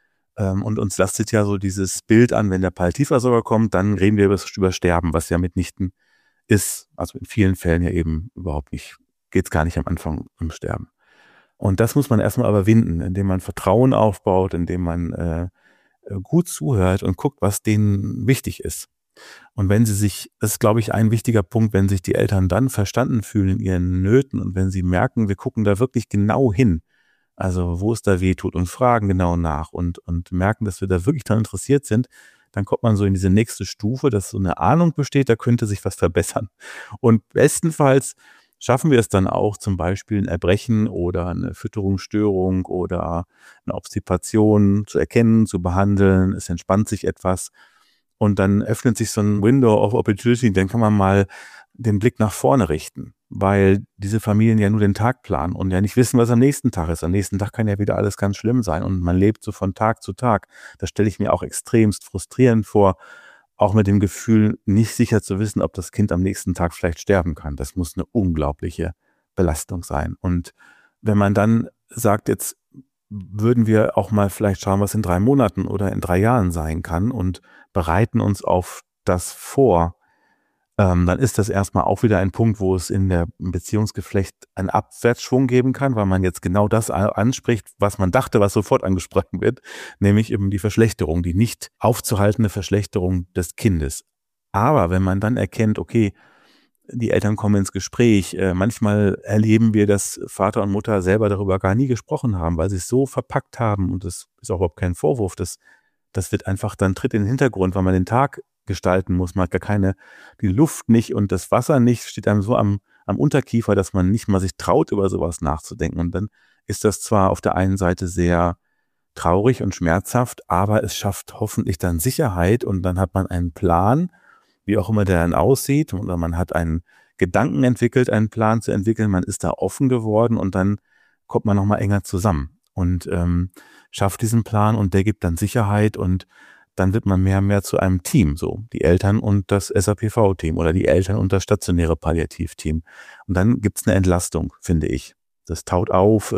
und uns lastet ja so dieses Bild an, wenn der Palliativversorger kommt, dann reden wir über Sterben, was ja mitnichten ist. Also in vielen Fällen ja eben überhaupt nicht, geht es gar nicht am Anfang um Sterben. Und das muss man erstmal überwinden, indem man Vertrauen aufbaut, indem man gut zuhört und guckt, was denen wichtig ist. Und wenn sie sich, das ist, glaube ich, ein wichtiger Punkt, wenn sich die Eltern dann verstanden fühlen in ihren Nöten und wenn sie merken, wir gucken da wirklich genau hin, also wo es da weh tut und fragen genau nach und merken, dass wir da wirklich daran interessiert sind, dann kommt man so in diese nächste Stufe, dass so eine Ahnung besteht, da könnte sich was verbessern. Und bestenfalls schaffen wir es dann auch, zum Beispiel ein Erbrechen oder eine Fütterungsstörung oder eine Obstipation zu erkennen, zu behandeln. Es entspannt sich etwas und dann öffnet sich so ein Window of Opportunity, dann kann man mal den Blick nach vorne richten, weil diese Familien ja nur den Tag planen und ja nicht wissen, was am nächsten Tag ist. Am nächsten Tag kann ja wieder alles ganz schlimm sein und man lebt so von Tag zu Tag. Das stelle ich mir auch extremst frustrierend vor, auch mit dem Gefühl, nicht sicher zu wissen, ob das Kind am nächsten Tag vielleicht sterben kann. Das muss eine unglaubliche Belastung sein. Und wenn man dann sagt, jetzt würden wir auch mal vielleicht schauen, was in 3 Monaten oder in 3 Jahren sein kann und bereiten uns auf das vor. Dann ist das erstmal auch wieder ein Punkt, wo es in der im Beziehungsgeflecht einen Abwärtsschwung geben kann, weil man jetzt genau das anspricht, was man dachte, was sofort angesprochen wird, nämlich eben die Verschlechterung, die nicht aufzuhaltende Verschlechterung des Kindes. Aber wenn man dann erkennt, okay, die Eltern kommen ins Gespräch, manchmal erleben wir, dass Vater und Mutter selber darüber gar nie gesprochen haben, weil sie es so verpackt haben, und das ist auch überhaupt kein Vorwurf, das wird einfach dann tritt in den Hintergrund, weil man den Tag gestalten muss. Man hat gar keine, die Luft nicht und das Wasser nicht, steht einem so am Unterkiefer, dass man nicht mal sich traut, über sowas nachzudenken. Und dann ist das zwar auf der einen Seite sehr traurig und schmerzhaft, aber es schafft hoffentlich dann Sicherheit, und dann hat man einen Plan, wie auch immer der dann aussieht, oder man hat einen Gedanken entwickelt, einen Plan zu entwickeln, man ist da offen geworden, und dann kommt man nochmal enger zusammen und schafft diesen Plan, und der gibt dann Sicherheit, und dann wird man mehr und mehr zu einem Team, so die Eltern und das SAPV-Team oder die Eltern und das stationäre Palliativteam. Und dann gibt's eine Entlastung, finde ich. Das taut auf,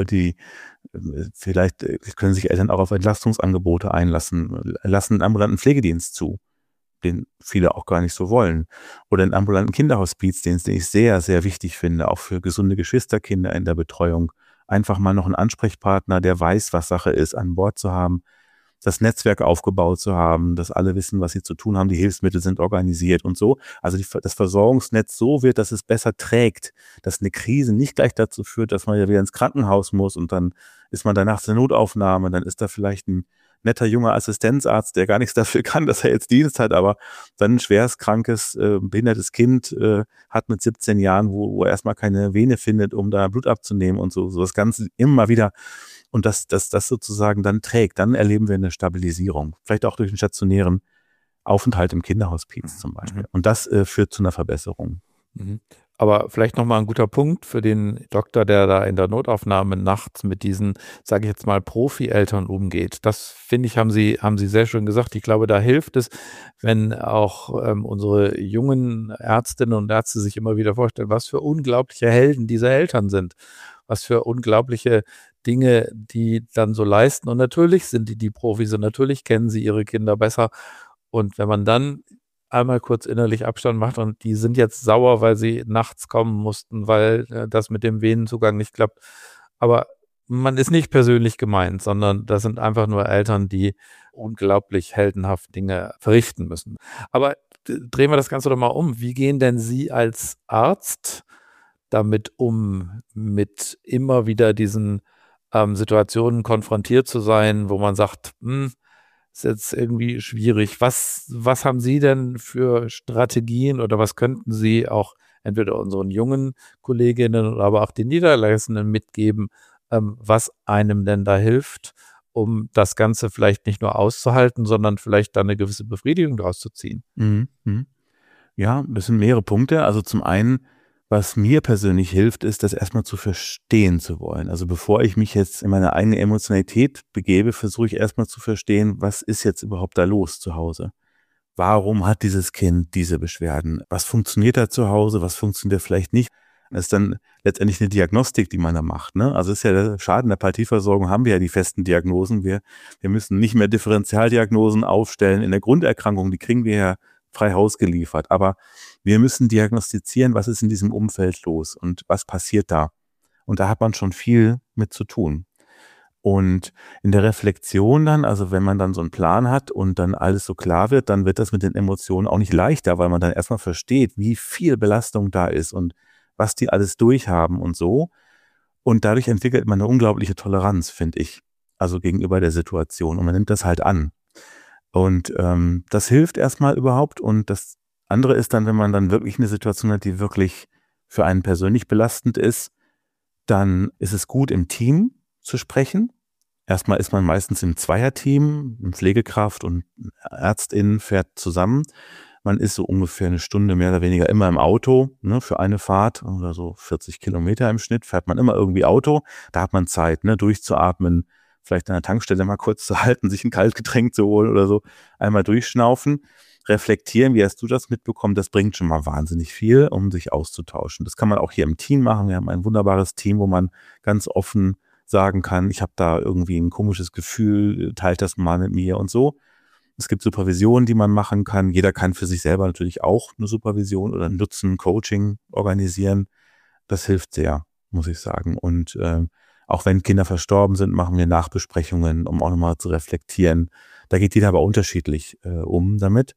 vielleicht können sich Eltern auch auf Entlastungsangebote einlassen, lassen einen ambulanten Pflegedienst zu, den viele auch gar nicht so wollen, oder einen ambulanten Kinderhospizdienst, den ich sehr, sehr wichtig finde, auch für gesunde Geschwisterkinder in der Betreuung. Einfach mal noch einen Ansprechpartner, der weiß, was Sache ist, an Bord zu haben, das Netzwerk aufgebaut zu haben, dass alle wissen, was sie zu tun haben, die Hilfsmittel sind organisiert und so. Also das Versorgungsnetz so wird, dass es besser trägt, dass eine Krise nicht gleich dazu führt, dass man ja wieder ins Krankenhaus muss, und dann ist man danach zur Notaufnahme, dann ist da vielleicht ein netter junger Assistenzarzt, der gar nichts dafür kann, dass er jetzt Dienst hat, aber dann ein schwerstkrankes, behindertes Kind hat mit 17 Jahren, wo er erstmal keine Vene findet, um da Blut abzunehmen und so das Ganze immer wieder. Und das sozusagen dann trägt, dann erleben wir eine Stabilisierung. Vielleicht auch durch einen stationären Aufenthalt im Kinderhospiz zum Beispiel. Und das führt zu einer Verbesserung. Aber vielleicht nochmal ein guter Punkt für den Doktor, der da in der Notaufnahme nachts mit diesen, sage ich jetzt mal, Profi-Eltern umgeht. Das, finde ich, haben Sie sehr schön gesagt. Ich glaube, da hilft es, wenn auch unsere jungen Ärztinnen und Ärzte sich immer wieder vorstellen, was für unglaubliche Helden diese Eltern sind. Was für unglaubliche Dinge, die dann so leisten. Und natürlich sind die Profis und natürlich kennen sie ihre Kinder besser. Und wenn man dann einmal kurz innerlich Abstand macht und die sind jetzt sauer, weil sie nachts kommen mussten, weil das mit dem Venenzugang nicht klappt. Aber man ist nicht persönlich gemeint, sondern das sind einfach nur Eltern, die unglaublich heldenhaft Dinge verrichten müssen. Aber drehen wir das Ganze doch mal um. Wie gehen denn Sie als Arzt damit um, mit immer wieder diesen Situationen konfrontiert zu sein, wo man sagt, ist jetzt irgendwie schwierig. Was haben Sie denn für Strategien, oder was könnten Sie auch entweder unseren jungen Kolleginnen oder aber auch den Niedergelassenen mitgeben, was einem denn da hilft, um das Ganze vielleicht nicht nur auszuhalten, sondern vielleicht dann eine gewisse Befriedigung daraus zu ziehen? Ja, das sind mehrere Punkte. Also zum einen, was mir persönlich hilft, ist, das erstmal zu verstehen zu wollen. Also bevor ich mich jetzt in meine eigene Emotionalität begebe, versuche ich erstmal zu verstehen, was ist jetzt überhaupt da los zu Hause? Warum hat dieses Kind diese Beschwerden? Was funktioniert da zu Hause? Was funktioniert vielleicht nicht? Das ist dann letztendlich eine Diagnostik, die man da macht, ne? Also ist ja der Schaden der Palliativversorgung, haben wir ja die festen Diagnosen. Wir müssen nicht mehr Differentialdiagnosen aufstellen. In der Grunderkrankung, die kriegen wir ja frei Haus geliefert. Aber wir müssen diagnostizieren, was ist in diesem Umfeld los und was passiert da. Und da hat man schon viel mit zu tun. Und in der Reflexion dann, also wenn man dann so einen Plan hat und dann alles so klar wird, dann wird das mit den Emotionen auch nicht leichter, weil man dann erstmal versteht, wie viel Belastung da ist und was die alles durchhaben und so. Und dadurch entwickelt man eine unglaubliche Toleranz, finde ich, also gegenüber der Situation. Und man nimmt das halt an. Und das hilft erstmal überhaupt. Und das andere ist dann, wenn man dann wirklich eine Situation hat, die wirklich für einen persönlich belastend ist, dann ist es gut, im Team zu sprechen. Erstmal ist man meistens im Zweierteam, eine Pflegekraft und Ärztin fährt zusammen. Man ist so ungefähr eine Stunde mehr oder weniger immer im Auto, ne, für eine Fahrt oder so 40 Kilometer im Schnitt fährt man immer irgendwie Auto. Da hat man Zeit, ne, durchzuatmen, vielleicht an der Tankstelle mal kurz zu halten, sich ein Kaltgetränk zu holen oder so, einmal durchschnaufen, reflektieren, wie hast du das mitbekommen, das bringt schon mal wahnsinnig viel, um sich auszutauschen. Das kann man auch hier im Team machen. Wir haben ein wunderbares Team, wo man ganz offen sagen kann, ich habe da irgendwie ein komisches Gefühl, teilt das mal mit mir und so. Es gibt Supervisionen, die man machen kann. Jeder kann für sich selber natürlich auch eine Supervision oder Nutzen, Coaching organisieren. Das hilft sehr, muss ich sagen. Und auch wenn Kinder verstorben sind, machen wir Nachbesprechungen, um auch nochmal zu reflektieren. Da geht jeder aber unterschiedlich um damit.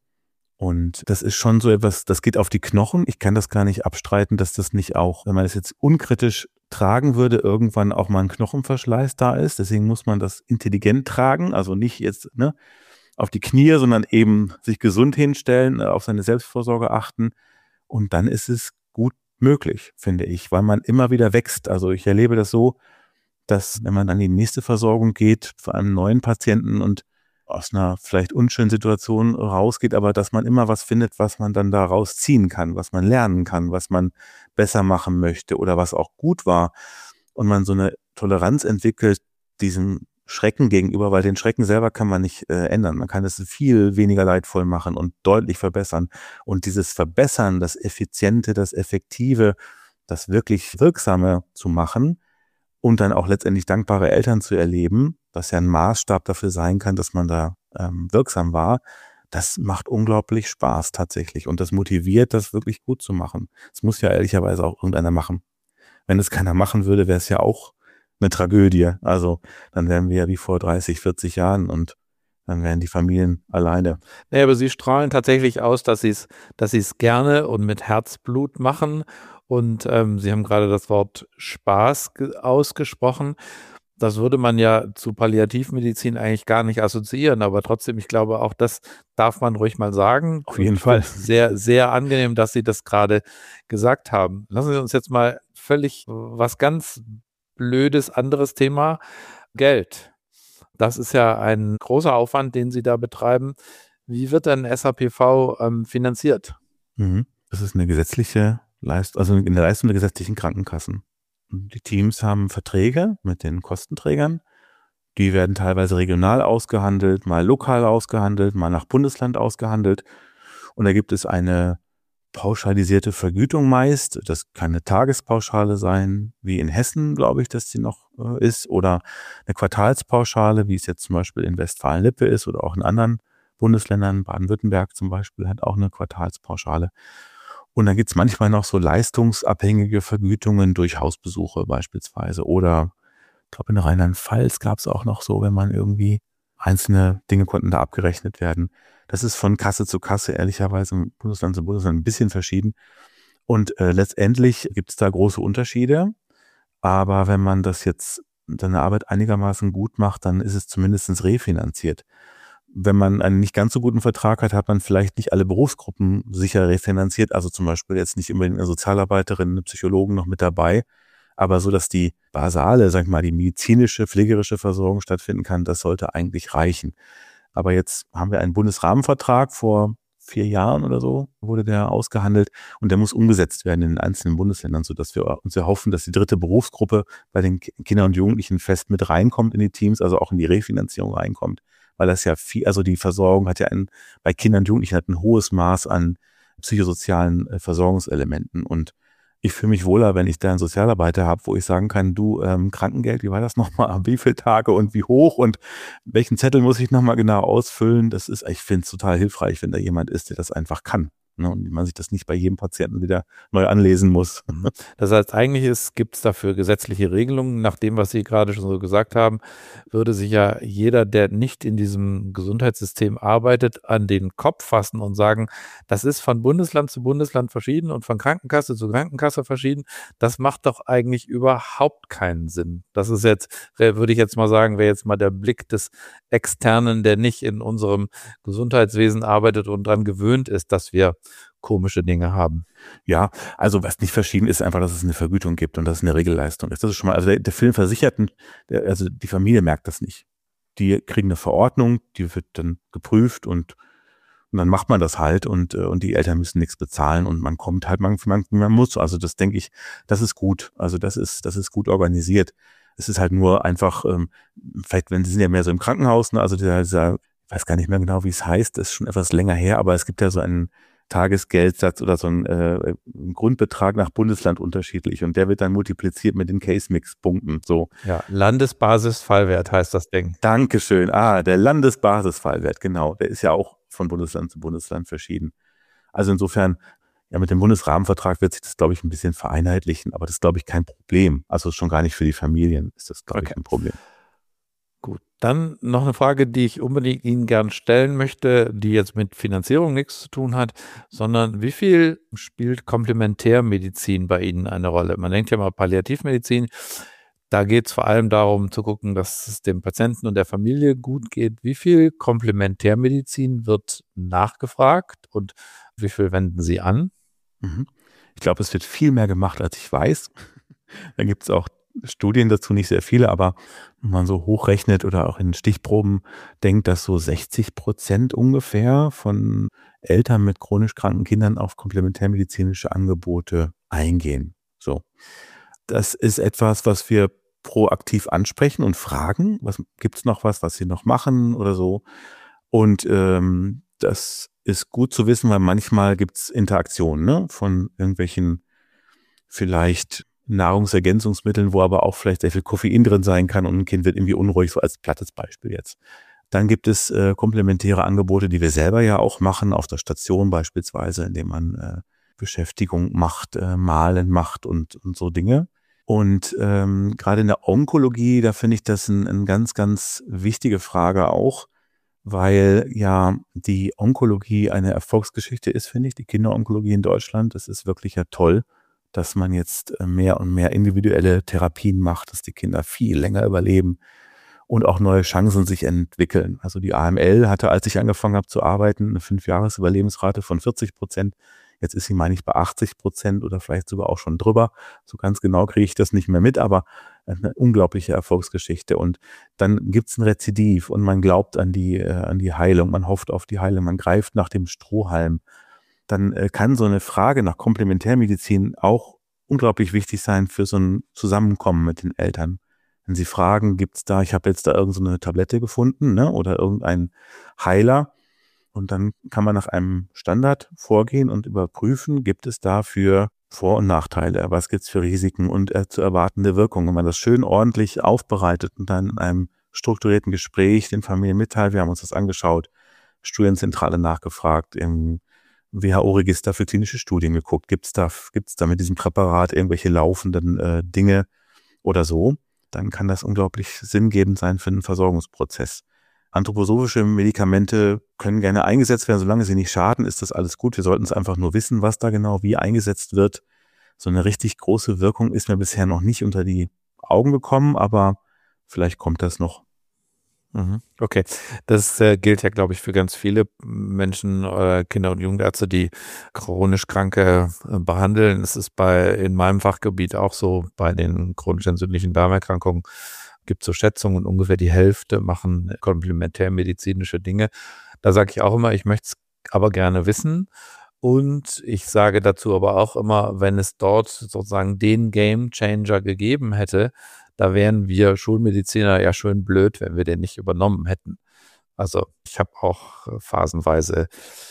Und das ist schon so etwas, das geht auf die Knochen. Ich kann das gar nicht abstreiten, dass das nicht auch, wenn man das jetzt unkritisch tragen würde, irgendwann auch mal ein Knochenverschleiß da ist. Deswegen muss man das intelligent tragen, also nicht jetzt auf die Knie, sondern eben sich gesund hinstellen, auf seine Selbstvorsorge achten. Und dann ist es gut möglich, finde ich, weil man immer wieder wächst. Also ich erlebe das so, dass wenn man an die nächste Versorgung geht, vor einem neuen Patienten und aus einer vielleicht unschönen Situation rausgeht, aber dass man immer was findet, was man dann daraus ziehen kann, was man lernen kann, was man besser machen möchte oder was auch gut war und man so eine Toleranz entwickelt diesem Schrecken gegenüber, weil den Schrecken selber kann man nicht ändern. Man kann es viel weniger leidvoll machen und deutlich verbessern. Und dieses Verbessern, das Effiziente, das Effektive, das wirklich Wirksame zu machen und dann auch letztendlich dankbare Eltern zu erleben, was ja ein Maßstab dafür sein kann, dass man da wirksam war, das macht unglaublich Spaß tatsächlich und das motiviert, das wirklich gut zu machen. Es muss ja ehrlicherweise auch irgendeiner machen. Wenn es keiner machen würde, wäre es ja auch eine Tragödie. Also dann wären wir ja wie vor 30, 40 Jahren und dann wären die Familien alleine. Naja, aber Sie strahlen tatsächlich aus, dass Sie es gerne und mit Herzblut machen. Und Sie haben gerade das Wort Spaß ausgesprochen. Das würde man ja zu Palliativmedizin eigentlich gar nicht assoziieren, aber trotzdem, ich glaube, auch das darf man ruhig mal sagen. Auf jeden Fall. Sehr, sehr angenehm, dass Sie das gerade gesagt haben. Lassen Sie uns jetzt mal völlig was ganz Blödes, anderes Thema. Geld. Das ist ja ein großer Aufwand, den Sie da betreiben. Wie wird denn SAPV finanziert? Das ist eine gesetzliche Leistung, also eine Leistung der gesetzlichen Krankenkassen. Die Teams haben Verträge mit den Kostenträgern. Die werden teilweise regional ausgehandelt, mal lokal ausgehandelt, mal nach Bundesland ausgehandelt. Und da gibt es eine pauschalisierte Vergütung meist. Das kann eine Tagespauschale sein, wie in Hessen, glaube ich, dass die noch ist, oder eine Quartalspauschale, wie es jetzt zum Beispiel in Westfalen-Lippe ist oder auch in anderen Bundesländern. Baden-Württemberg zum Beispiel hat auch eine Quartalspauschale. Und dann gibt es manchmal noch so leistungsabhängige Vergütungen durch Hausbesuche beispielsweise. Oder ich glaube, in Rheinland-Pfalz gab es auch noch so, wenn man irgendwie einzelne Dinge konnten da abgerechnet werden. Das ist von Kasse zu Kasse ehrlicherweise im Bundesland zu Bundesland ein bisschen verschieden. Und letztendlich gibt es da große Unterschiede. Aber wenn man das jetzt seine Arbeit einigermaßen gut macht, dann ist es zumindest refinanziert. Wenn man einen nicht ganz so guten Vertrag hat, hat man vielleicht nicht alle Berufsgruppen sicher refinanziert. Also zum Beispiel jetzt nicht unbedingt eine Sozialarbeiterin, eine Psychologen noch mit dabei. Aber so, dass die basale, sag ich mal, die medizinische, pflegerische Versorgung stattfinden kann, das sollte eigentlich reichen. Aber jetzt haben wir einen Bundesrahmenvertrag, vor 4 Jahren oder so wurde der ausgehandelt und der muss umgesetzt werden in den einzelnen Bundesländern, sodass wir uns erhoffen, dass die dritte Berufsgruppe bei den Kindern und Jugendlichen fest mit reinkommt in die Teams, also auch in die Refinanzierung reinkommt. Weil das ja viel, also die Versorgung hat ja bei Kindern und Jugendlichen hat ein hohes Maß an psychosozialen Versorgungselementen und ich fühle mich wohler, wenn ich da einen Sozialarbeiter habe, wo ich sagen kann, du, Krankengeld, wie war das nochmal, wie viele Tage und wie hoch und welchen Zettel muss ich nochmal genau ausfüllen? Ich finde es total hilfreich, wenn da jemand ist, der das einfach kann. Ne? Und man sich das nicht bei jedem Patienten wieder neu anlesen muss. Das heißt, eigentlich gibt es dafür gesetzliche Regelungen. Nach dem, was Sie gerade schon so gesagt haben, würde sich ja jeder, der nicht in diesem Gesundheitssystem arbeitet, an den Kopf fassen und sagen, das ist von Bundesland zu Bundesland verschieden und von Krankenkasse zu Krankenkasse verschieden. Das macht doch eigentlich überhaupt keinen Sinn. Das ist jetzt, würde ich jetzt mal sagen, wäre jetzt mal der Blick des Externen, der nicht in unserem Gesundheitswesen arbeitet und daran gewöhnt ist, dass wir komische Dinge haben. Ja, also was nicht verschieden ist, einfach, dass es eine Vergütung gibt und dass es eine Regelleistung ist. Das ist schon mal, also der Filmversicherten, also die Familie merkt das nicht. Die kriegen eine Verordnung, die wird dann geprüft und dann macht man das halt und die Eltern müssen nichts bezahlen und man kommt halt, man muss. Also das denke ich, das ist gut. Also das ist gut organisiert. Es ist halt nur einfach, vielleicht, wenn Sie sind ja mehr so im Krankenhaus, ne, also dieser, ich weiß gar nicht mehr genau, wie es heißt, das ist schon etwas länger her, aber es gibt ja so einen Tagesgeldsatz oder so ein Grundbetrag nach Bundesland unterschiedlich und der wird dann multipliziert mit den Case-Mix-Punkten. So. Ja, Landesbasis-Fallwert heißt das Ding. Dankeschön. Der Landesbasisfallwert, genau. Der ist ja auch von Bundesland zu Bundesland verschieden. Also insofern, ja, mit dem Bundesrahmenvertrag wird sich das, glaube ich, ein bisschen vereinheitlichen, aber das ist, glaube ich, kein Problem. Also schon gar nicht für die Familien ist das, glaube ich, ein Problem. Gut, dann noch eine Frage, die ich unbedingt Ihnen gern stellen möchte, die jetzt mit Finanzierung nichts zu tun hat, sondern wie viel spielt Komplementärmedizin bei Ihnen eine Rolle? Man denkt ja mal Palliativmedizin, da geht es vor allem darum zu gucken, dass es dem Patienten und der Familie gut geht. Wie viel Komplementärmedizin wird nachgefragt und wie viel wenden Sie an? Ich glaube, es wird viel mehr gemacht, als ich weiß. Da gibt es auch Studien dazu, nicht sehr viele, aber wenn man so hochrechnet oder auch in Stichproben denkt, dass so 60% ungefähr von Eltern mit chronisch kranken Kindern auf komplementärmedizinische Angebote eingehen. So. Das ist etwas, was wir proaktiv ansprechen und fragen, gibt es noch was sie noch machen oder so. Und das ist gut zu wissen, weil manchmal gibt es Interaktionen, ne, von irgendwelchen vielleicht Nahrungsergänzungsmitteln, wo aber auch vielleicht sehr viel Koffein drin sein kann und ein Kind wird irgendwie unruhig, so als plattes Beispiel jetzt. Dann gibt es komplementäre Angebote, die wir selber ja auch machen, auf der Station beispielsweise, indem man Beschäftigung macht, Malen macht und so Dinge. Und gerade in der Onkologie, da finde ich das eine ganz, ganz wichtige Frage auch, weil ja die Onkologie eine Erfolgsgeschichte ist, finde ich, die Kinderonkologie in Deutschland. Das ist wirklich ja toll, dass man jetzt mehr und mehr individuelle Therapien macht, dass die Kinder viel länger überleben und auch neue Chancen sich entwickeln. Also die AML hatte, als ich angefangen habe zu arbeiten, eine 5-Jahres-Überlebensrate von 40%. Jetzt ist sie, meine ich, bei 80% oder vielleicht sogar auch schon drüber. So ganz genau kriege ich das nicht mehr mit, aber eine unglaubliche Erfolgsgeschichte. Und dann gibt's ein Rezidiv und man glaubt an die Heilung, man hofft auf die Heilung, man greift nach dem Strohhalm. Dann kann so eine Frage nach Komplementärmedizin auch unglaublich wichtig sein für so ein Zusammenkommen mit den Eltern. Wenn sie fragen, ich habe jetzt da irgendeine Tablette gefunden, ne, oder irgendein Heiler, und dann kann man nach einem Standard vorgehen und überprüfen, gibt es dafür Vor- und Nachteile, was gibt's für Risiken und zu erwartende Wirkungen. Wenn man das schön ordentlich aufbereitet und dann in einem strukturierten Gespräch den Familien mitteilt, wir haben uns das angeschaut, Studienzentrale nachgefragt, im WHO-Register für klinische Studien geguckt, gibt's da mit diesem Präparat irgendwelche laufenden Dinge oder so, dann kann das unglaublich sinngebend sein für den Versorgungsprozess. Anthroposophische Medikamente können gerne eingesetzt werden, solange sie nicht schaden, ist das alles gut. Wir sollten es einfach nur wissen, was da genau wie eingesetzt wird. So eine richtig große Wirkung ist mir bisher noch nicht unter die Augen gekommen, aber vielleicht kommt das noch. Okay, das gilt ja, glaube ich, für ganz viele Menschen, Kinder- und Jugendärzte, die chronisch Kranke behandeln. Es ist in meinem Fachgebiet auch so, bei den chronisch entzündlichen Darmerkrankungen gibt es so Schätzungen, ungefähr die Hälfte machen komplementärmedizinische Dinge. Da sage ich auch immer, ich möchte es aber gerne wissen. Und ich sage dazu aber auch immer, wenn es dort sozusagen den Game-Changer gegeben hätte, da wären wir Schulmediziner ja schön blöd, wenn wir den nicht übernommen hätten. Also ich habe auch phasenweise,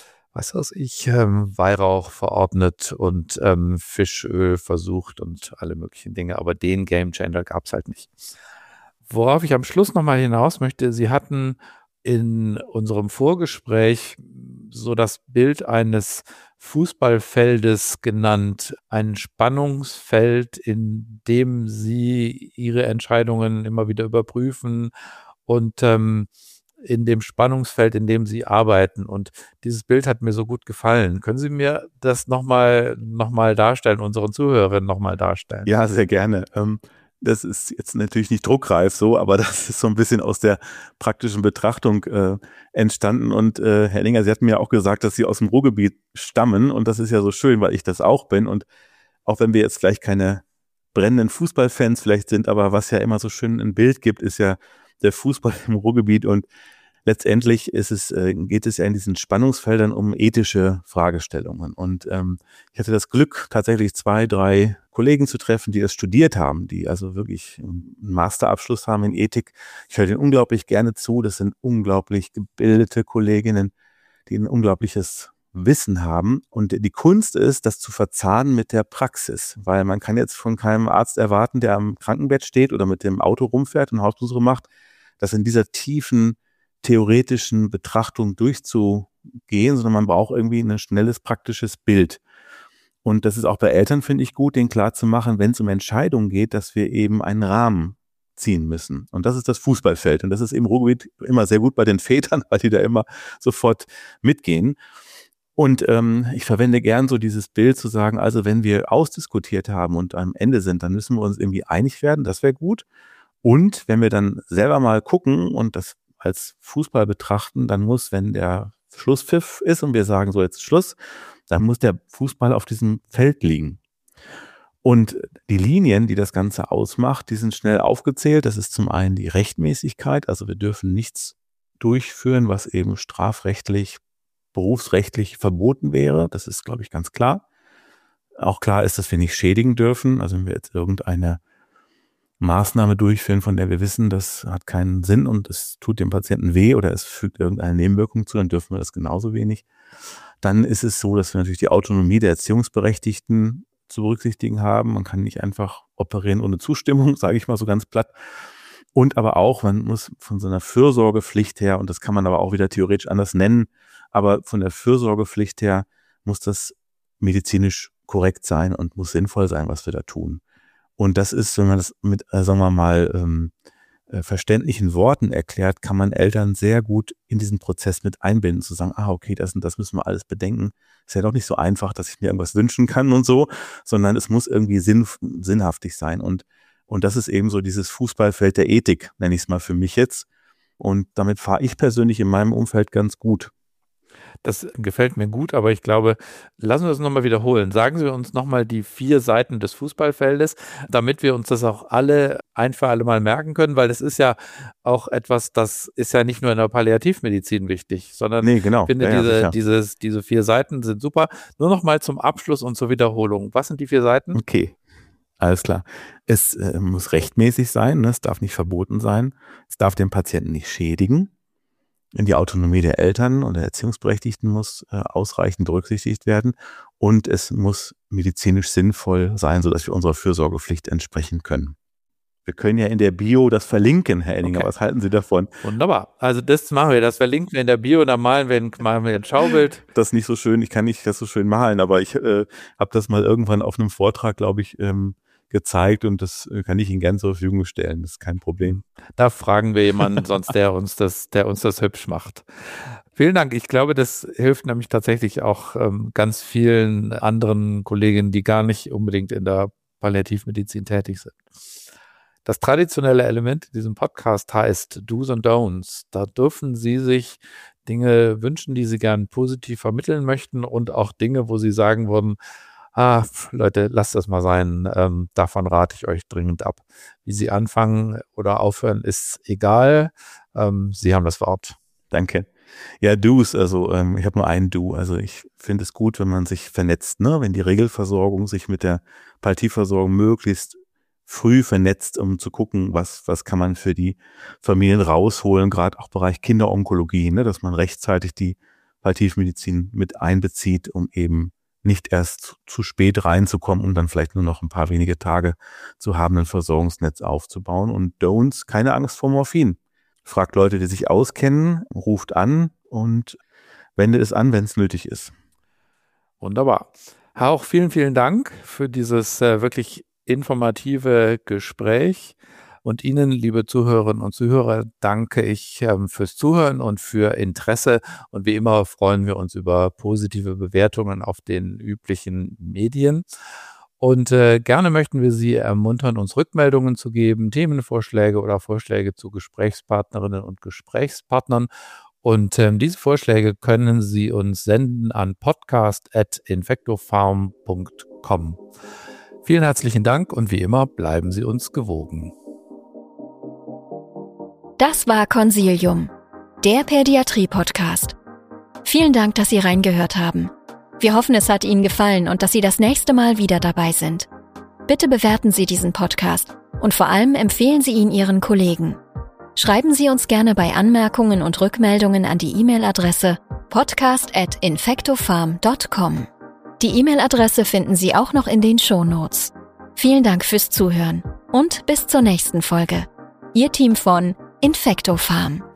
Weihrauch verordnet und Fischöl versucht und alle möglichen Dinge, aber den Gamechanger gab es halt nicht. Worauf ich am Schluss nochmal hinaus möchte, Sie hatten in unserem Vorgespräch so das Bild eines Fußballfeldes genannt, ein Spannungsfeld, in dem Sie Ihre Entscheidungen immer wieder überprüfen und in dem Spannungsfeld, in dem Sie arbeiten. Und dieses Bild hat mir so gut gefallen. Können Sie mir das nochmal darstellen, unseren Zuhörerinnen nochmal darstellen? Ja, sehr gerne. Das ist jetzt natürlich nicht druckreif so, aber das ist so ein bisschen aus der praktischen Betrachtung entstanden. Und Herr Ellinger, Sie hatten mir auch gesagt, dass Sie aus dem Ruhrgebiet stammen. Und das ist ja so schön, weil ich das auch bin. Und auch wenn wir jetzt vielleicht keine brennenden Fußballfans vielleicht sind, aber was ja immer so schön ein Bild gibt, ist ja der Fußball im Ruhrgebiet. Und letztendlich geht es ja in diesen Spannungsfeldern um ethische Fragestellungen. Und ich hatte das Glück, tatsächlich 2, 3 Kollegen zu treffen, die das studiert haben, die also wirklich einen Masterabschluss haben in Ethik. Ich höre denen unglaublich gerne zu. Das sind unglaublich gebildete Kolleginnen, die ein unglaubliches Wissen haben. Und die Kunst ist, das zu verzahnen mit der Praxis, weil man kann jetzt von keinem Arzt erwarten, der am Krankenbett steht oder mit dem Auto rumfährt und Hausbesuche macht, das in dieser tiefen theoretischen Betrachtung durchzugehen, sondern man braucht irgendwie ein schnelles, praktisches Bild. Und das ist auch bei Eltern, finde ich, gut, denen klar zu machen, wenn es um Entscheidungen geht, dass wir eben einen Rahmen ziehen müssen. Und das ist das Fußballfeld. Und das ist im Ruhrgebiet immer sehr gut bei den Vätern, weil die da immer sofort mitgehen. Und ich verwende gern so dieses Bild zu sagen, also wenn wir ausdiskutiert haben und am Ende sind, dann müssen wir uns irgendwie einig werden, das wäre gut. Und wenn wir dann selber mal gucken und das als Fußball betrachten, dann muss, wenn der Schlusspfiff ist und wir sagen, so jetzt Schluss, dann muss der Fußball auf diesem Feld liegen. Und die Linien, die das Ganze ausmacht, die sind schnell aufgezählt. Das ist zum einen die Rechtmäßigkeit, also wir dürfen nichts durchführen, was eben strafrechtlich, berufsrechtlich verboten wäre. Das ist, glaube ich, ganz klar. Auch klar ist, dass wir nicht schädigen dürfen. Also wenn wir jetzt irgendeine Maßnahme durchführen, von der wir wissen, das hat keinen Sinn und es tut dem Patienten weh oder es fügt irgendeine Nebenwirkung zu, dann dürfen wir das genauso wenig. Dann ist es so, dass wir natürlich die Autonomie der Erziehungsberechtigten zu berücksichtigen haben. Man kann nicht einfach operieren ohne Zustimmung, sage ich mal so ganz platt. Und aber auch, man muss von so einer Fürsorgepflicht her, und das kann man aber auch wieder theoretisch anders nennen, aber von der Fürsorgepflicht her muss das medizinisch korrekt sein und muss sinnvoll sein, was wir da tun. Und das ist, wenn man das mit, sagen wir mal, verständlichen Worten erklärt, kann man Eltern sehr gut in diesen Prozess mit einbinden, zu sagen, okay, das und das müssen wir alles bedenken. Ist ja doch nicht so einfach, dass ich mir irgendwas wünschen kann und so, sondern es muss irgendwie sinnhaftig sein. Und das ist eben so dieses Fußballfeld der Ethik, nenne ich es mal für mich jetzt. Und damit fahre ich persönlich in meinem Umfeld ganz gut. Das gefällt mir gut, aber ich glaube, lassen wir es nochmal wiederholen. Sagen Sie uns nochmal die 4 Seiten des Fußballfeldes, damit wir uns das auch alle ein für alle Mal merken können, weil das ist ja auch etwas, das ist ja nicht nur in der Palliativmedizin wichtig, sondern ich finde, diese 4 Seiten sind super. Nur nochmal zum Abschluss und zur Wiederholung. Was sind die 4 Seiten? Okay. Alles klar. Es muss rechtmäßig sein, ne? Es darf nicht verboten sein. Es darf den Patienten nicht schädigen. In die Autonomie der Eltern und der Erziehungsberechtigten muss ausreichend berücksichtigt werden. Und es muss medizinisch sinnvoll sein, sodass wir unserer Fürsorgepflicht entsprechen können. Wir können ja in der Bio das verlinken, Herr Enninger. Okay. Was halten Sie davon? Wunderbar. Also das machen wir, das verlinken wir in der Bio, dann malen wir ein Schaubild. Das ist nicht so schön, ich kann nicht das so schön malen, aber ich habe das mal irgendwann auf einem Vortrag, glaube ich, gezeigt und das kann ich Ihnen gerne zur Verfügung stellen. Das ist kein Problem. Da fragen wir jemanden sonst, der uns das hübsch macht. Vielen Dank. Ich glaube, das hilft nämlich tatsächlich auch ganz vielen anderen Kolleginnen, die gar nicht unbedingt in der Palliativmedizin tätig sind. Das traditionelle Element in diesem Podcast heißt Do's und Don'ts. Da dürfen Sie sich Dinge wünschen, die Sie gern positiv vermitteln möchten und auch Dinge, wo Sie sagen würden, Leute, lasst das mal sein, davon rate ich euch dringend ab. Wie Sie anfangen oder aufhören, ist egal. Sie haben das Wort. Danke. Ja, Do's, also ich habe nur ein Do. Also ich finde es gut, wenn man sich vernetzt, ne? Wenn die Regelversorgung sich mit der Palliativversorgung möglichst früh vernetzt, um zu gucken, was kann man für die Familien rausholen, gerade auch Bereich Kinderonkologie, ne? Dass man rechtzeitig die Palliativmedizin mit einbezieht, um eben nicht erst zu spät reinzukommen und dann vielleicht nur noch ein paar wenige Tage zu haben, ein Versorgungsnetz aufzubauen. Und Don'ts, keine Angst vor Morphin. Fragt Leute, die sich auskennen, ruft an und wendet es an, wenn es nötig ist. Wunderbar. Herr Hauch, vielen, vielen Dank für dieses wirklich informative Gespräch. Und Ihnen, liebe Zuhörerinnen und Zuhörer, danke ich fürs Zuhören und für Interesse. Und wie immer freuen wir uns über positive Bewertungen auf den üblichen Medien. Und gerne möchten wir Sie ermuntern, uns Rückmeldungen zu geben, Themenvorschläge oder Vorschläge zu Gesprächspartnerinnen und Gesprächspartnern. Und diese Vorschläge können Sie uns senden an podcast@infectofarm.com. Vielen herzlichen Dank und wie immer bleiben Sie uns gewogen. Das war Consilium, der Pädiatrie-Podcast. Vielen Dank, dass Sie reingehört haben. Wir hoffen, es hat Ihnen gefallen und dass Sie das nächste Mal wieder dabei sind. Bitte bewerten Sie diesen Podcast und vor allem empfehlen Sie ihn Ihren Kollegen. Schreiben Sie uns gerne bei Anmerkungen und Rückmeldungen an die E-Mail-Adresse podcast@infectofarm.com. Die E-Mail-Adresse finden Sie auch noch in den Shownotes. Vielen Dank fürs Zuhören und bis zur nächsten Folge. Ihr Team von Infectofarm.